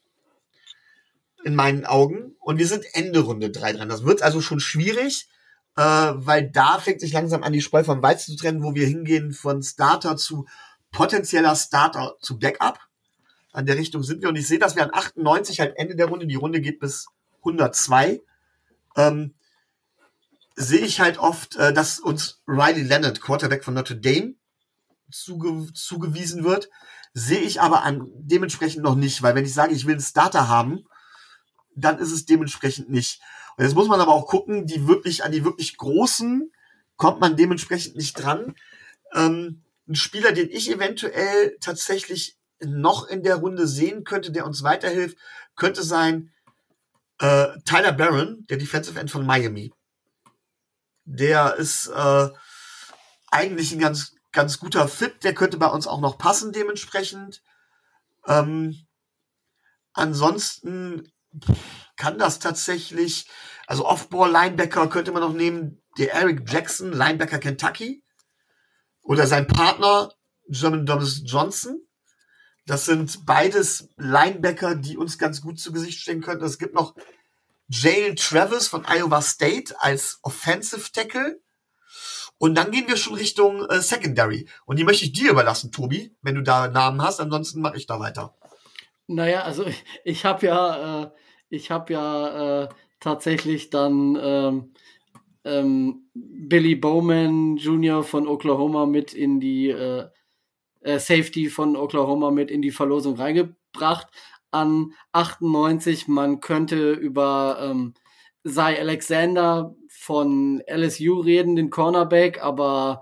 In meinen Augen. Und wir sind Ende Runde drei dran. Das wird also schon schwierig, äh, weil da fängt sich langsam an, die Spreu vom Weizen zu trennen, wo wir hingehen von Starter zu potenzieller Starter zu Backup. An der Richtung sind wir. Und ich sehe, dass wir an achtundneunzig halt Ende der Runde, die Runde geht bis hundertzwei, ähm, sehe ich halt oft, äh, dass uns Riley Leonard, Quarterback von Notre Dame, zuge- zugewiesen wird. Sehe ich aber an dementsprechend noch nicht, weil wenn ich sage, ich will einen Starter haben, dann ist es dementsprechend nicht. Und jetzt muss man aber auch gucken, die wirklich, an die wirklich Großen kommt man dementsprechend nicht dran. Ähm, ein Spieler, den ich eventuell tatsächlich noch in der Runde sehen könnte, der uns weiterhilft, könnte sein äh, Tyler Barron, der Defensive End von Miami. Der ist äh, eigentlich ein ganz, ganz guter Fit. Der könnte bei uns auch noch passen dementsprechend. Ähm, ansonsten kann das tatsächlich, also Off-Ball-Linebacker könnte man noch nehmen, der Eric Jackson, Linebacker Kentucky, oder sein Partner German Thomas Johnson. Das sind beides Linebacker, die uns ganz gut zu Gesicht stehen könnten. Es gibt noch Jalen Travis von Iowa State als Offensive Tackle. Und dann gehen wir schon Richtung äh, Secondary. Und die möchte ich dir überlassen, Tobi, wenn du da Namen hast. Ansonsten mache ich da weiter. Naja, also ich, ich habe ja, äh, ich habe ja äh, tatsächlich dann ähm, ähm, Billy Bowman Junior von Oklahoma mit in die äh, äh, Safety von Oklahoma mit in die Verlosung reingebracht. An achtundneunzig, man könnte über ähm, Zy Alexander von L S U reden, den Cornerback, aber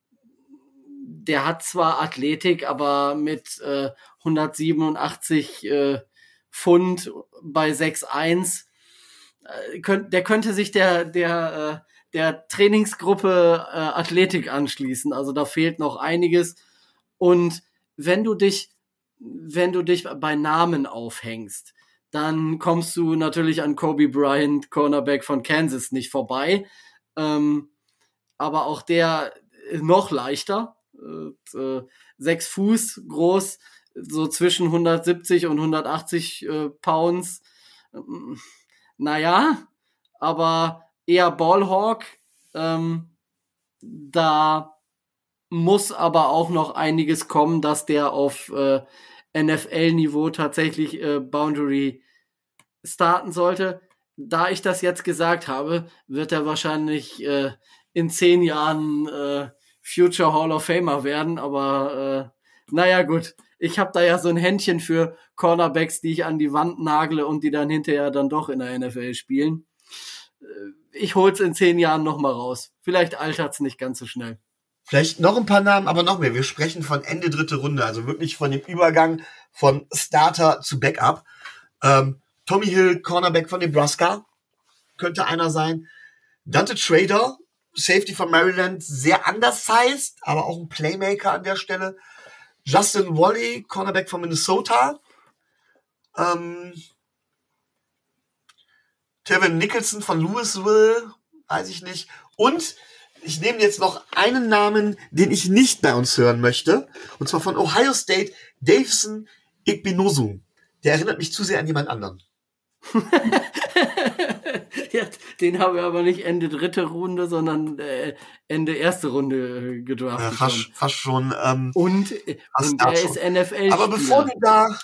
der hat zwar Athletik, aber mit äh, hundertsiebenundachtzig äh, Pfund bei sechs eins, äh, könnt, der könnte sich der, der, äh, der Trainingsgruppe äh, Athletik anschließen. Also da fehlt noch einiges. Und wenn du dich, wenn du dich bei Namen aufhängst, dann kommst du natürlich an Kobe Bryant, Cornerback von Kansas, nicht vorbei. Ähm, aber auch der noch leichter, äh, äh, sechs Fuß groß, so zwischen hundertsiebzig und hundertachtzig äh, Pounds. Ähm, naja, aber eher Ballhawk. Ähm, da muss aber auch noch einiges kommen, dass der auf äh, N F L-Niveau tatsächlich äh, Boundary starten sollte. Da ich das jetzt gesagt habe, wird er wahrscheinlich äh, in zehn Jahren äh, Future Hall of Famer werden, aber äh, naja gut, ich habe da ja so ein Händchen für Cornerbacks, die ich an die Wand nagle und die dann hinterher dann doch in der N F L spielen. Ich hol's in zehn Jahren noch mal raus. Vielleicht altert's nicht ganz so schnell. Vielleicht noch ein paar Namen, aber noch mehr. Wir sprechen von Ende dritte Runde, also wirklich von dem Übergang von Starter zu Backup. Ähm, Tommy Hill, Cornerback von Nebraska, könnte einer sein. Dante Trader, Safety von Maryland, sehr undersized, aber auch ein Playmaker an der Stelle. Justin Wally, Cornerback von Minnesota. Ähm, Tevin Nicholson von Louisville, weiß ich nicht. Und ich nehme jetzt noch einen Namen, den ich nicht bei uns hören möchte. Und zwar von Ohio State, Davison Igbinosu. Der erinnert mich zu sehr an jemand anderen. Ja, den haben wir aber nicht Ende dritte Runde, sondern äh, Ende erste Runde äh, gedraftet. Ja, fast, schon. fast schon. Ähm, und und er ist N F L-Spieler. Aber bevor du da...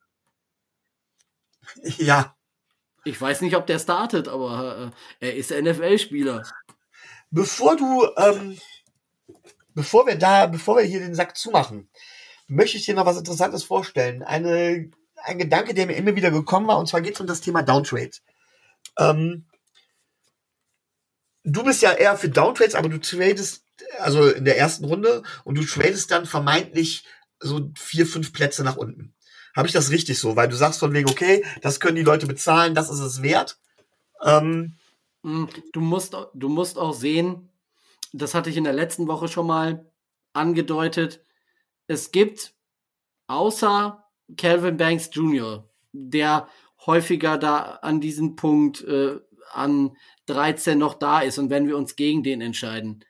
Ja. Ich weiß nicht, ob der startet, aber äh, er ist N F L-Spieler. Bevor du... Ähm, bevor wir da... Bevor wir hier den Sack zumachen, möchte ich dir noch was Interessantes vorstellen. Eine... Ein Gedanke, der mir immer wieder gekommen war, und zwar geht es um das Thema Downtrade. Ähm, du bist ja eher für Downtrades, aber du tradest, also in der ersten Runde, und du tradest dann vermeintlich so vier, fünf Plätze nach unten. Habe ich das richtig so? Weil du sagst von wegen, okay, das können die Leute bezahlen, das ist es wert. Ähm, du musst, du musst auch sehen, das hatte ich in der letzten Woche schon mal angedeutet, es gibt außer Calvin Banks Junior, der häufiger da an diesem Punkt äh, an dreizehn noch da ist und wenn wir uns gegen den entscheiden.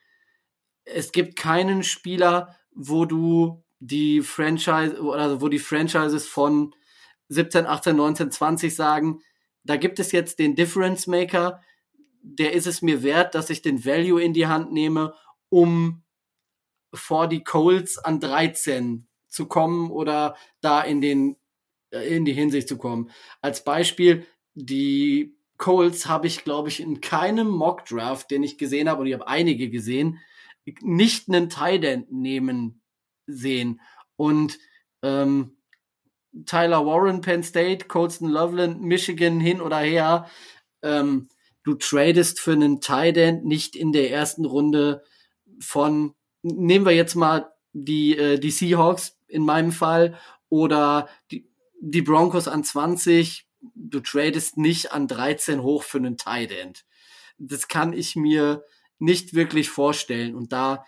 Es gibt keinen Spieler, wo du die Franchise oder wo die Franchises von siebzehn, achtzehn, neunzehn, zwanzig sagen, da gibt es jetzt den Difference Maker, der ist es mir wert, dass ich den Value in die Hand nehme, um vor die Colts an dreizehn zu kommen oder da in den in die Hinsicht zu kommen. Als Beispiel, die Colts habe ich, glaube ich, in keinem Mock-Draft, den ich gesehen habe, und ich habe einige gesehen, nicht einen Tight End nehmen sehen. Und ähm, Tyler Warren, Penn State, Colston Loveland, Michigan, hin oder her, ähm, du tradest für einen Tight End nicht in der ersten Runde von, nehmen wir jetzt mal die, äh, die Seahawks in meinem Fall oder die, die Broncos an zwanzig, du tradest nicht an dreizehn hoch für einen Tight End. Das kann ich mir nicht wirklich vorstellen. Und da,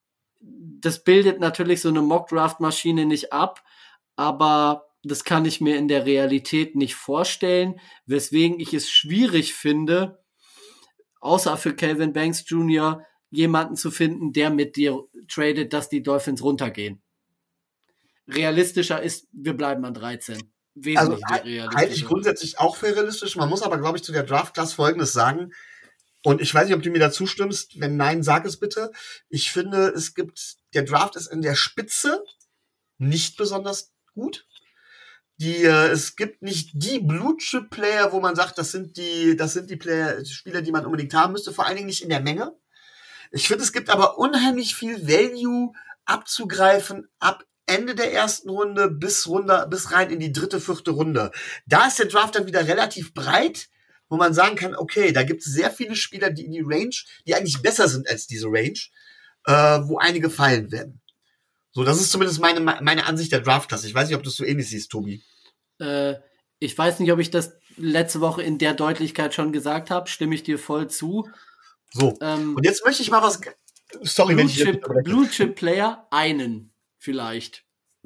das bildet natürlich so eine Mock-Draft-Maschine nicht ab, aber das kann ich mir in der Realität nicht vorstellen, weswegen ich es schwierig finde, außer für Calvin Banks Junior, jemanden zu finden, der mit dir tradet, dass die Dolphins runtergehen. Realistischer ist, wir bleiben an dreizehn. Wesentlich also halte ich grundsätzlich auch für realistisch. Man muss aber, glaube ich, zu der Draft-Class Folgendes sagen. Und ich weiß nicht, ob du mir da zustimmst. Wenn nein, sag es bitte. Ich finde, es gibt, der Draft ist in der Spitze nicht besonders gut. Die, äh, es gibt nicht die Blue-Chip-Player, wo man sagt, das sind die, das sind die Player, die Spieler, die man unbedingt haben müsste. Vor allen Dingen nicht in der Menge. Ich finde, es gibt aber unheimlich viel Value abzugreifen ab Ende der ersten Runde bis runter, bis rein in die dritte, vierte Runde. Da ist der Draft dann wieder relativ breit, wo man sagen kann, okay, da gibt es sehr viele Spieler, die in die Range, die eigentlich besser sind als diese Range, äh, wo einige fallen werden. So, das ist zumindest meine, meine Ansicht der Draft-Klasse. Ich weiß nicht, ob du es so ähnlich siehst, Tobi. Äh, ich weiß nicht, ob ich das letzte Woche in der Deutlichkeit schon gesagt habe. Stimme ich dir voll zu. So, ähm, und jetzt möchte ich mal was... Sorry, Blue wenn ich... Chip, Blue Chip Player, einen vielleicht.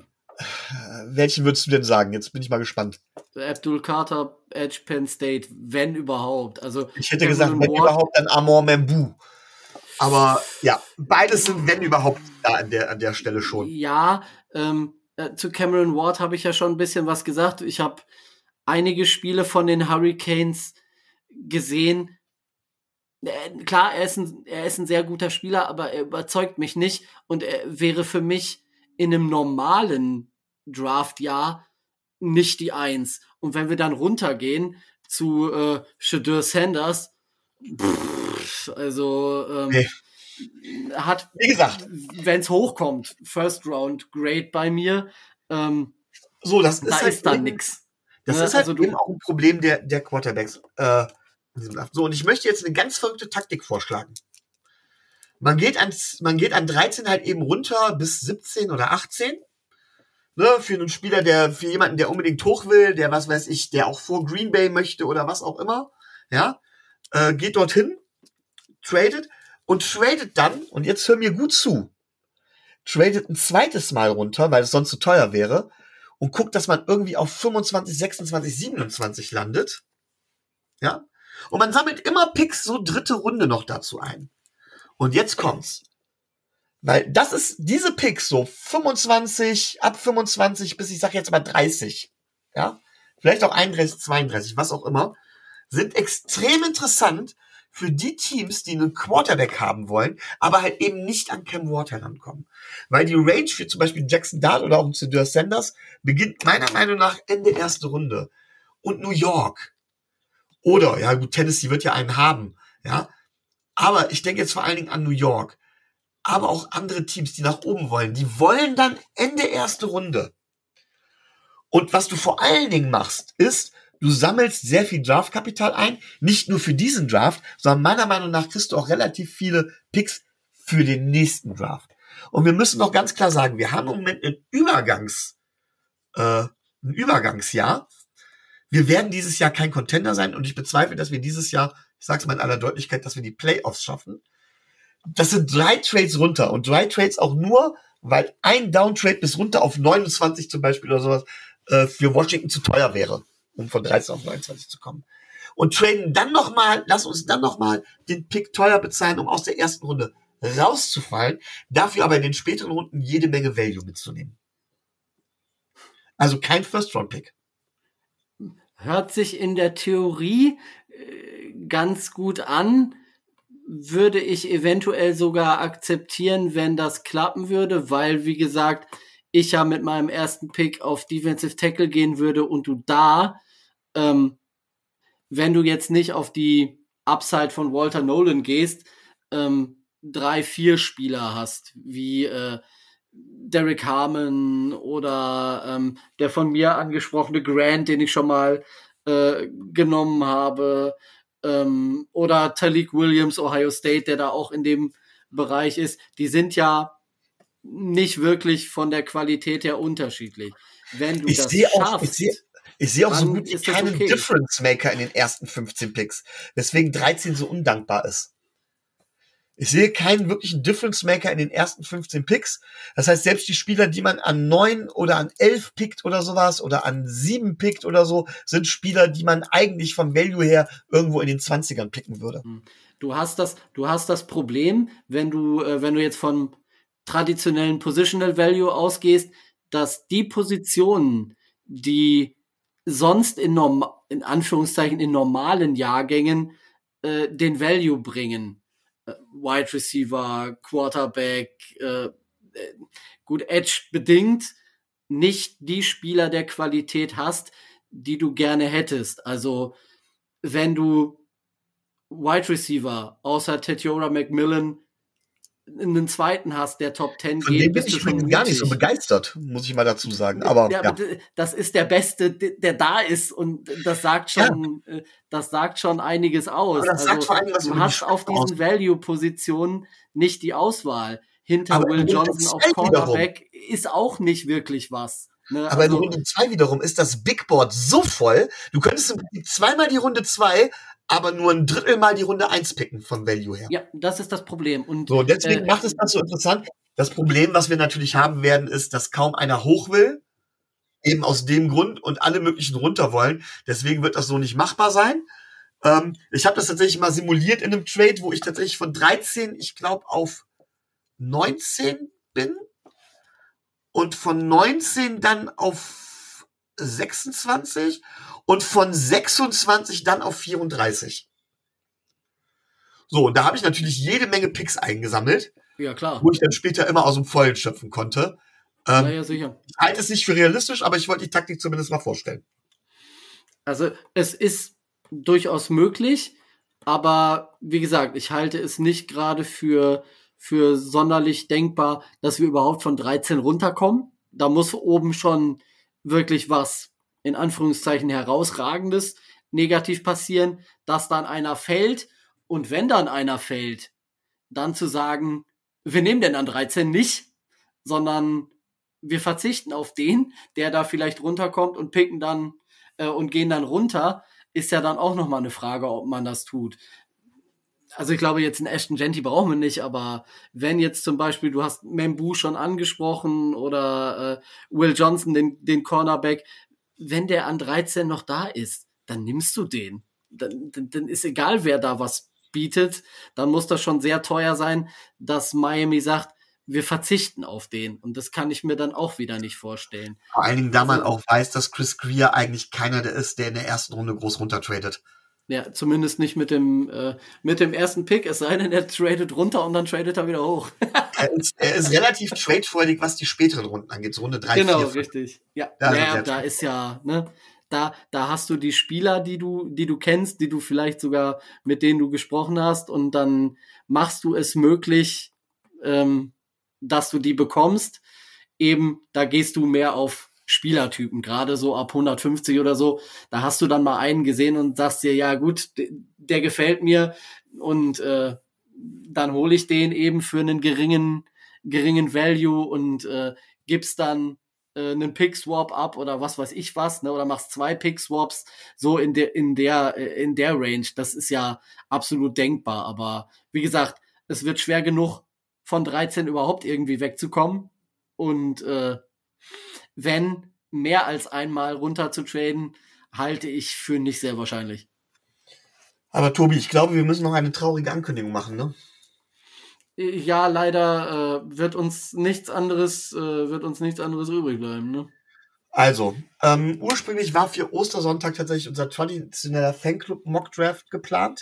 Welchen würdest du denn sagen? Jetzt bin ich mal gespannt. Abdul Carter, Edge, Penn State, wenn überhaupt. Also ich hätte gesagt, wenn Ward, überhaupt, dann Amor Membu. Aber ja, beides sind, wenn überhaupt, da an der, an der Stelle schon. Ja, ähm, äh, zu Cameron Ward habe ich ja schon ein bisschen was gesagt. Ich habe einige Spiele von den Hurricanes gesehen. Äh, klar, er ist, ein, er ist ein sehr guter Spieler, aber er überzeugt mich nicht und er wäre für mich in einem normalen Draftjahr nicht die Eins. Und wenn wir dann runtergehen zu äh, Shedeur Sanders, pff, also ähm, Nee. hat, Wie gesagt, wenn es hochkommt, First Round Grade bei mir, ähm, so, das ist da halt ist dann eben, nix. das Ne, ist halt also du- eben auch ein Problem der, der Quarterbacks. Äh, in diesem Draft. So, und ich möchte jetzt eine ganz verrückte Taktik vorschlagen. Man geht an, man geht an dreizehn halt eben runter bis siebzehn oder achtzehn. Ne, für einen Spieler, der, für jemanden, der unbedingt hoch will, der, was weiß ich, der auch vor Green Bay möchte oder was auch immer. Ja, äh, geht dorthin, tradet und tradet dann, und jetzt hör mir gut zu, tradet ein zweites Mal runter, weil es sonst zu teuer wäre, und guckt, dass man irgendwie auf fünfundzwanzig, sechsundzwanzig, siebenundzwanzig landet. Ja, und man sammelt immer Picks so dritte Runde noch dazu ein. Und jetzt kommt's. Weil das ist, diese Picks, so fünfundzwanzig, ab fünfundzwanzig bis, ich sag jetzt mal dreißig, ja, vielleicht auch einunddreißig, zweiunddreißig, was auch immer, sind extrem interessant für die Teams, die einen Quarterback haben wollen, aber halt eben nicht an Cam Ward herankommen. Weil die Range für zum Beispiel Jackson Dart oder auch ein Shedeur Sanders beginnt meiner Meinung nach Ende erste Runde. Und New York. Oder, ja gut, Tennessee wird ja einen haben, ja. Aber ich denke jetzt vor allen Dingen an New York. Aber auch andere Teams, die nach oben wollen. Die wollen dann Ende erste Runde. Und was du vor allen Dingen machst, ist, du sammelst sehr viel Draftkapital ein. Nicht nur für diesen Draft, sondern meiner Meinung nach kriegst du auch relativ viele Picks für den nächsten Draft. Und wir müssen noch ganz klar sagen, wir haben im Moment ein Übergangs, äh, ein Übergangsjahr. Wir werden dieses Jahr kein Contender sein und ich bezweifle, dass wir dieses Jahr, ich sage es mal in aller Deutlichkeit, dass wir die Playoffs schaffen. Das sind drei Trades runter und drei Trades auch nur, weil ein Downtrade bis runter auf neunundzwanzig zum Beispiel oder sowas äh, für Washington zu teuer wäre, um von dreizehn auf neunundzwanzig zu kommen. Und traden dann nochmal, lass uns dann nochmal den Pick teuer bezahlen, um aus der ersten Runde rauszufallen, dafür aber in den späteren Runden jede Menge Value mitzunehmen. Also kein First-Round-Pick. Hört sich in der Theorie äh, ganz gut an. Würde ich eventuell sogar akzeptieren, wenn das klappen würde, weil, wie gesagt, ich ja mit meinem ersten Pick auf Defensive Tackle gehen würde und du da, ähm, wenn du jetzt nicht auf die Upside von Walter Nolan gehst, ähm, drei, vier Spieler hast, wie äh, Derek Harmon oder ähm, der von mir angesprochene Grant, den ich schon mal äh, genommen habe, ähm, oder Talik Williams, Ohio State, der da auch in dem Bereich ist, die sind ja nicht wirklich von der Qualität her unterschiedlich. Wenn du Ich das sehe auch, schaffst, ich sehe, ich sehe auch so dann gut wie ist das keinen okay. Difference Maker in den ersten fünfzehn Picks, weswegen dreizehn so undankbar ist. Ich sehe keinen wirklichen Difference Maker in den ersten fünfzehn Picks. Das heißt, selbst die Spieler, die man an neun oder an elf pickt oder sowas oder an sieben pickt oder so, sind Spieler, die man eigentlich vom Value her irgendwo in den zwanzigern picken würde. Du hast das, du hast das Problem, wenn du, äh, wenn du jetzt von traditionellen Positional Value ausgehst, dass die Positionen, die sonst in, norm in Anführungszeichen in normalen Jahrgängen äh, den Value bringen, äh, Wide Receiver, Quarterback, äh, äh, gut Edge bedingt, nicht die Spieler der Qualität hast, die du gerne hättest. Also wenn du Wide Receiver außer Tetiora McMillan einen zweiten hast, der Top zehn Von geht, dem bin bist du ich schon übrigens gar nicht so mutig. begeistert, muss ich mal dazu sagen. Aber Ja, ja. aber d- das ist der Beste, d- der da ist und das sagt schon, äh, das sagt schon einiges aus. Aber das sagt Also vor allem was du über die hast auf Spieler aus. diesen Value-Positionen nicht die Auswahl. Hinter Aber Will in Runde Johnson auf zwei wiederum. Cornerback ist auch nicht wirklich was. Ne? Aber in Also, Runde zwei wiederum ist das Big Board so voll, du könntest im Prinzip zweimal die Runde zwei, aber nur ein Drittel mal die Runde eins picken vom Value her. ja, das ist das Problem. Und So, deswegen äh, macht es das so interessant. Das Problem, was wir natürlich haben werden, ist, dass kaum einer hoch will. Eben aus dem Grund und alle möglichen runter wollen. Deswegen wird das so nicht machbar sein. Ähm, ich habe das tatsächlich mal simuliert in einem Trade, wo ich tatsächlich von dreizehn, ich glaube, auf neunzehn bin. Und von neunzehn dann auf sechsundzwanzig und von sechsundzwanzig dann auf vierunddreißig. So, und da habe ich natürlich jede Menge Picks eingesammelt, ja klar. wo ich dann später immer aus dem Vollen schöpfen konnte. Ähm, ja, ja, sicher. Ich halte es nicht für realistisch, aber ich wollte die Taktik zumindest mal vorstellen. Also es ist durchaus möglich, aber wie gesagt, ich halte es nicht gerade für, für sonderlich denkbar, dass wir überhaupt von dreizehn runterkommen. Da muss oben schon wirklich was, in Anführungszeichen, herausragendes negativ passieren, dass dann einer fällt. Und wenn dann einer fällt, dann zu sagen, wir nehmen den an dreizehn nicht, sondern wir verzichten auf den, der da vielleicht runterkommt und picken dann äh, und gehen dann runter, ist ja dann auch nochmal eine Frage, ob man das tut. Also ich glaube, jetzt einen Ashton Genty brauchen wir nicht, aber wenn jetzt zum Beispiel, du hast Membu schon angesprochen oder äh, Will Johnson, den, den Cornerback, wenn der an dreizehn noch da ist, dann nimmst du den. Dann, dann, dann ist egal, wer da was bietet, dann muss das schon sehr teuer sein, dass Miami sagt, wir verzichten auf den. Und das kann ich mir dann auch wieder nicht vorstellen. Vor allen Dingen, da man Also, auch weiß, dass Chris Greer eigentlich keiner der ist, der in der ersten Runde groß runtertradet. ja, zumindest nicht mit dem, äh, mit dem ersten Pick, es sei denn, er tradet runter und dann tradet er wieder hoch. er, ist, er ist relativ tradefreudig, was die späteren Runden angeht, so Runde drei, genau, vier, fünf. richtig. Ja, Da ja, ist er da ist ja, ne, da, da hast du die Spieler, die du, die du kennst, die du vielleicht sogar, mit denen du gesprochen hast, und dann machst du es möglich, ähm, dass du die bekommst. Eben, da gehst du mehr auf Spielertypen, gerade so ab hundertfünfzig oder so, da hast du dann mal einen gesehen und sagst dir, ja gut, der, der gefällt mir, und äh, dann hole ich den eben für einen geringen, geringen Value und äh, gibst dann äh, einen Pick-Swap ab oder was weiß ich was, ne, oder machst zwei Pick-Swaps, so in der, in der, äh, in der Range. Das ist ja absolut denkbar, aber wie gesagt, es wird schwer genug, von dreizehn überhaupt irgendwie wegzukommen, und äh, wenn mehr als einmal runter zu traden, halte ich für nicht sehr wahrscheinlich. Aber Tobi, ich glaube, wir müssen noch eine traurige Ankündigung machen, ne? Ja, leider äh, wird uns nichts anderes, äh, wird uns nichts anderes übrig bleiben, ne? Also, ähm, ursprünglich war für Ostersonntag tatsächlich unser traditioneller Fanclub Mock Draft geplant.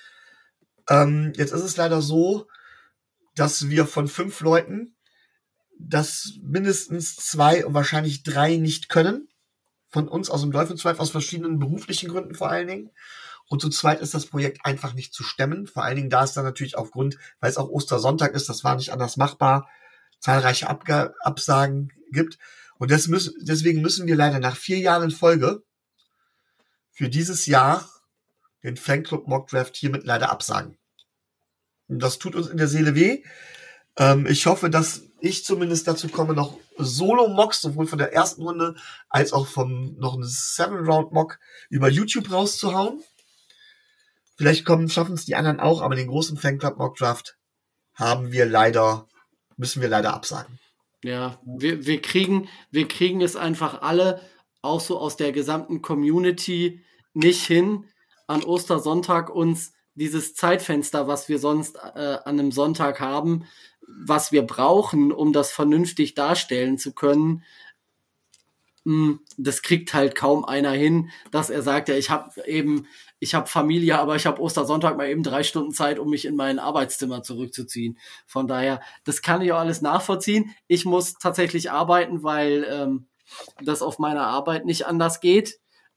Ähm, jetzt ist es leider so, dass wir von fünf Leuten, dass mindestens zwei und wahrscheinlich drei nicht können. Von uns aus dem Dolphins Drive, aus verschiedenen beruflichen Gründen vor allen Dingen. Und zu zweit ist das Projekt einfach nicht zu stemmen. Vor allen Dingen, da es dann natürlich aufgrund, weil es auch Ostersonntag ist, das war nicht anders machbar, zahlreiche Abga- Absagen gibt. Und das müssen, deswegen müssen wir leider nach vier Jahren in Folge für dieses Jahr den Fanclub Mock Draft hiermit leider absagen. Und das tut uns in der Seele weh. Ähm, ich hoffe, dass ich zumindest dazu komme, noch Solo-Mocks, sowohl von der ersten Runde als auch vom noch einen Seven-Round-Mock über YouTube rauszuhauen. Vielleicht kommen, schaffen es die anderen auch, aber den großen Fanclub Mock Draft haben wir leider, müssen wir leider absagen. Ja, wir, wir kriegen, wir kriegen es einfach alle, auch so aus der gesamten Community, nicht hin, an Ostersonntag uns dieses Zeitfenster, was wir sonst äh, an einem Sonntag haben, was wir brauchen, um das vernünftig darstellen zu können, mh, das kriegt halt kaum einer hin, dass er sagt, ja, ich habe eben, ich habe Familie, aber ich habe Ostersonntag mal eben drei Stunden Zeit, um mich in mein Arbeitszimmer zurückzuziehen. Von daher, das kann ich auch alles nachvollziehen. Ich muss tatsächlich arbeiten, weil ähm, das auf meiner Arbeit nicht anders geht.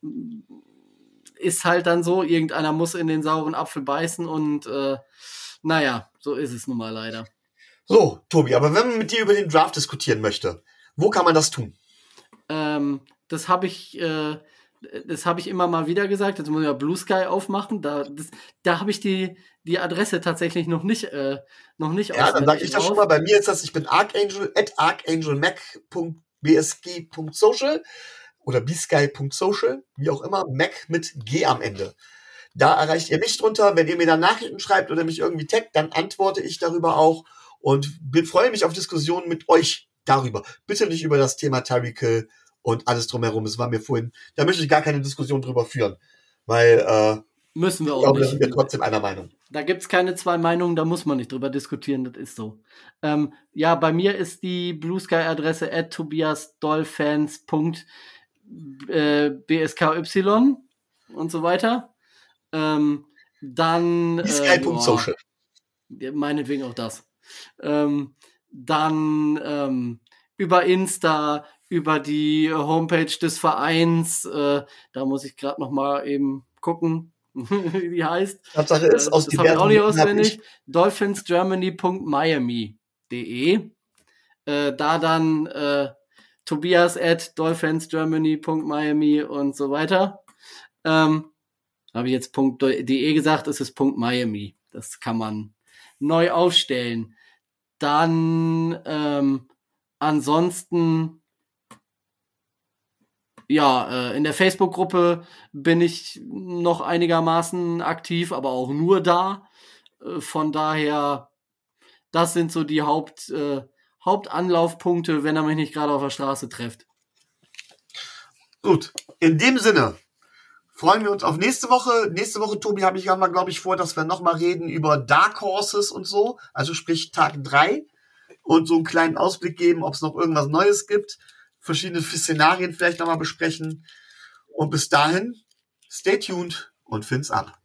Ist halt dann so, irgendeiner muss in den sauren Apfel beißen, und äh, naja, so ist es nun mal leider. So, Tobi, aber wenn man mit dir über den Draft diskutieren möchte, wo kann man das tun? Ähm, das habe ich, äh, das habe ich immer mal wieder gesagt. Jetzt muss ich ja Blue Sky aufmachen. Da, das, da habe ich die, die Adresse tatsächlich noch nicht, äh, noch nicht Ja, dann sage ich das drauf. schon mal. Bei mir ist das, ich bin archangel at archangelmac punkt b s g punkt social oder bsky punkt social, wie auch immer, Mac mit G am Ende. Da erreicht ihr mich drunter. Wenn ihr mir dann Nachrichten schreibt oder mich irgendwie taggt, dann antworte ich darüber auch und freue mich auf Diskussionen mit euch darüber. Bitte nicht über das Thema Tyreek Hill und alles drumherum. Es war mir vorhin, da möchte ich gar keine Diskussion drüber führen, weil äh, müssen wir auch ich glaube, nicht. da sind wir trotzdem einer Meinung. Da gibt's keine zwei Meinungen, da muss man nicht drüber diskutieren, das ist so. Ähm, ja, bei mir ist die Blue Sky Adresse at tobiasdolfans punkt b s k y und so weiter. Ähm, dann bsky punkt social. Äh, meinetwegen auch das. Ähm, dann ähm, über Insta, über die Homepage des Vereins. Äh, da muss ich gerade noch mal eben gucken, wie die heißt. Tatsache ist, äh, aus das habe ich auch nicht auswendig. ich dolphins germany punkt miami punkt de. Äh, da dann äh, Tobias at dolphins germany punkt miami und so weiter. Ähm, habe ich jetzt .de gesagt, es ist .miami. Das kann man neu aufstellen. Dann ähm, ansonsten ja, äh, in der Facebook-Gruppe bin ich noch einigermaßen aktiv, aber auch nur da. Äh, von daher, das sind so die Haupt, äh, Hauptanlaufpunkte, wenn er mich nicht gerade auf der Straße trifft. Gut, in dem Sinne freuen wir uns auf nächste Woche. Nächste Woche, Tobi, habe ich mal, glaube ich, vor, dass wir nochmal reden über Dark Horses und so. Also sprich Tag drei. Und so einen kleinen Ausblick geben, ob es noch irgendwas Neues gibt. Verschiedene Szenarien vielleicht nochmal besprechen. Und bis dahin, stay tuned und Fins ab.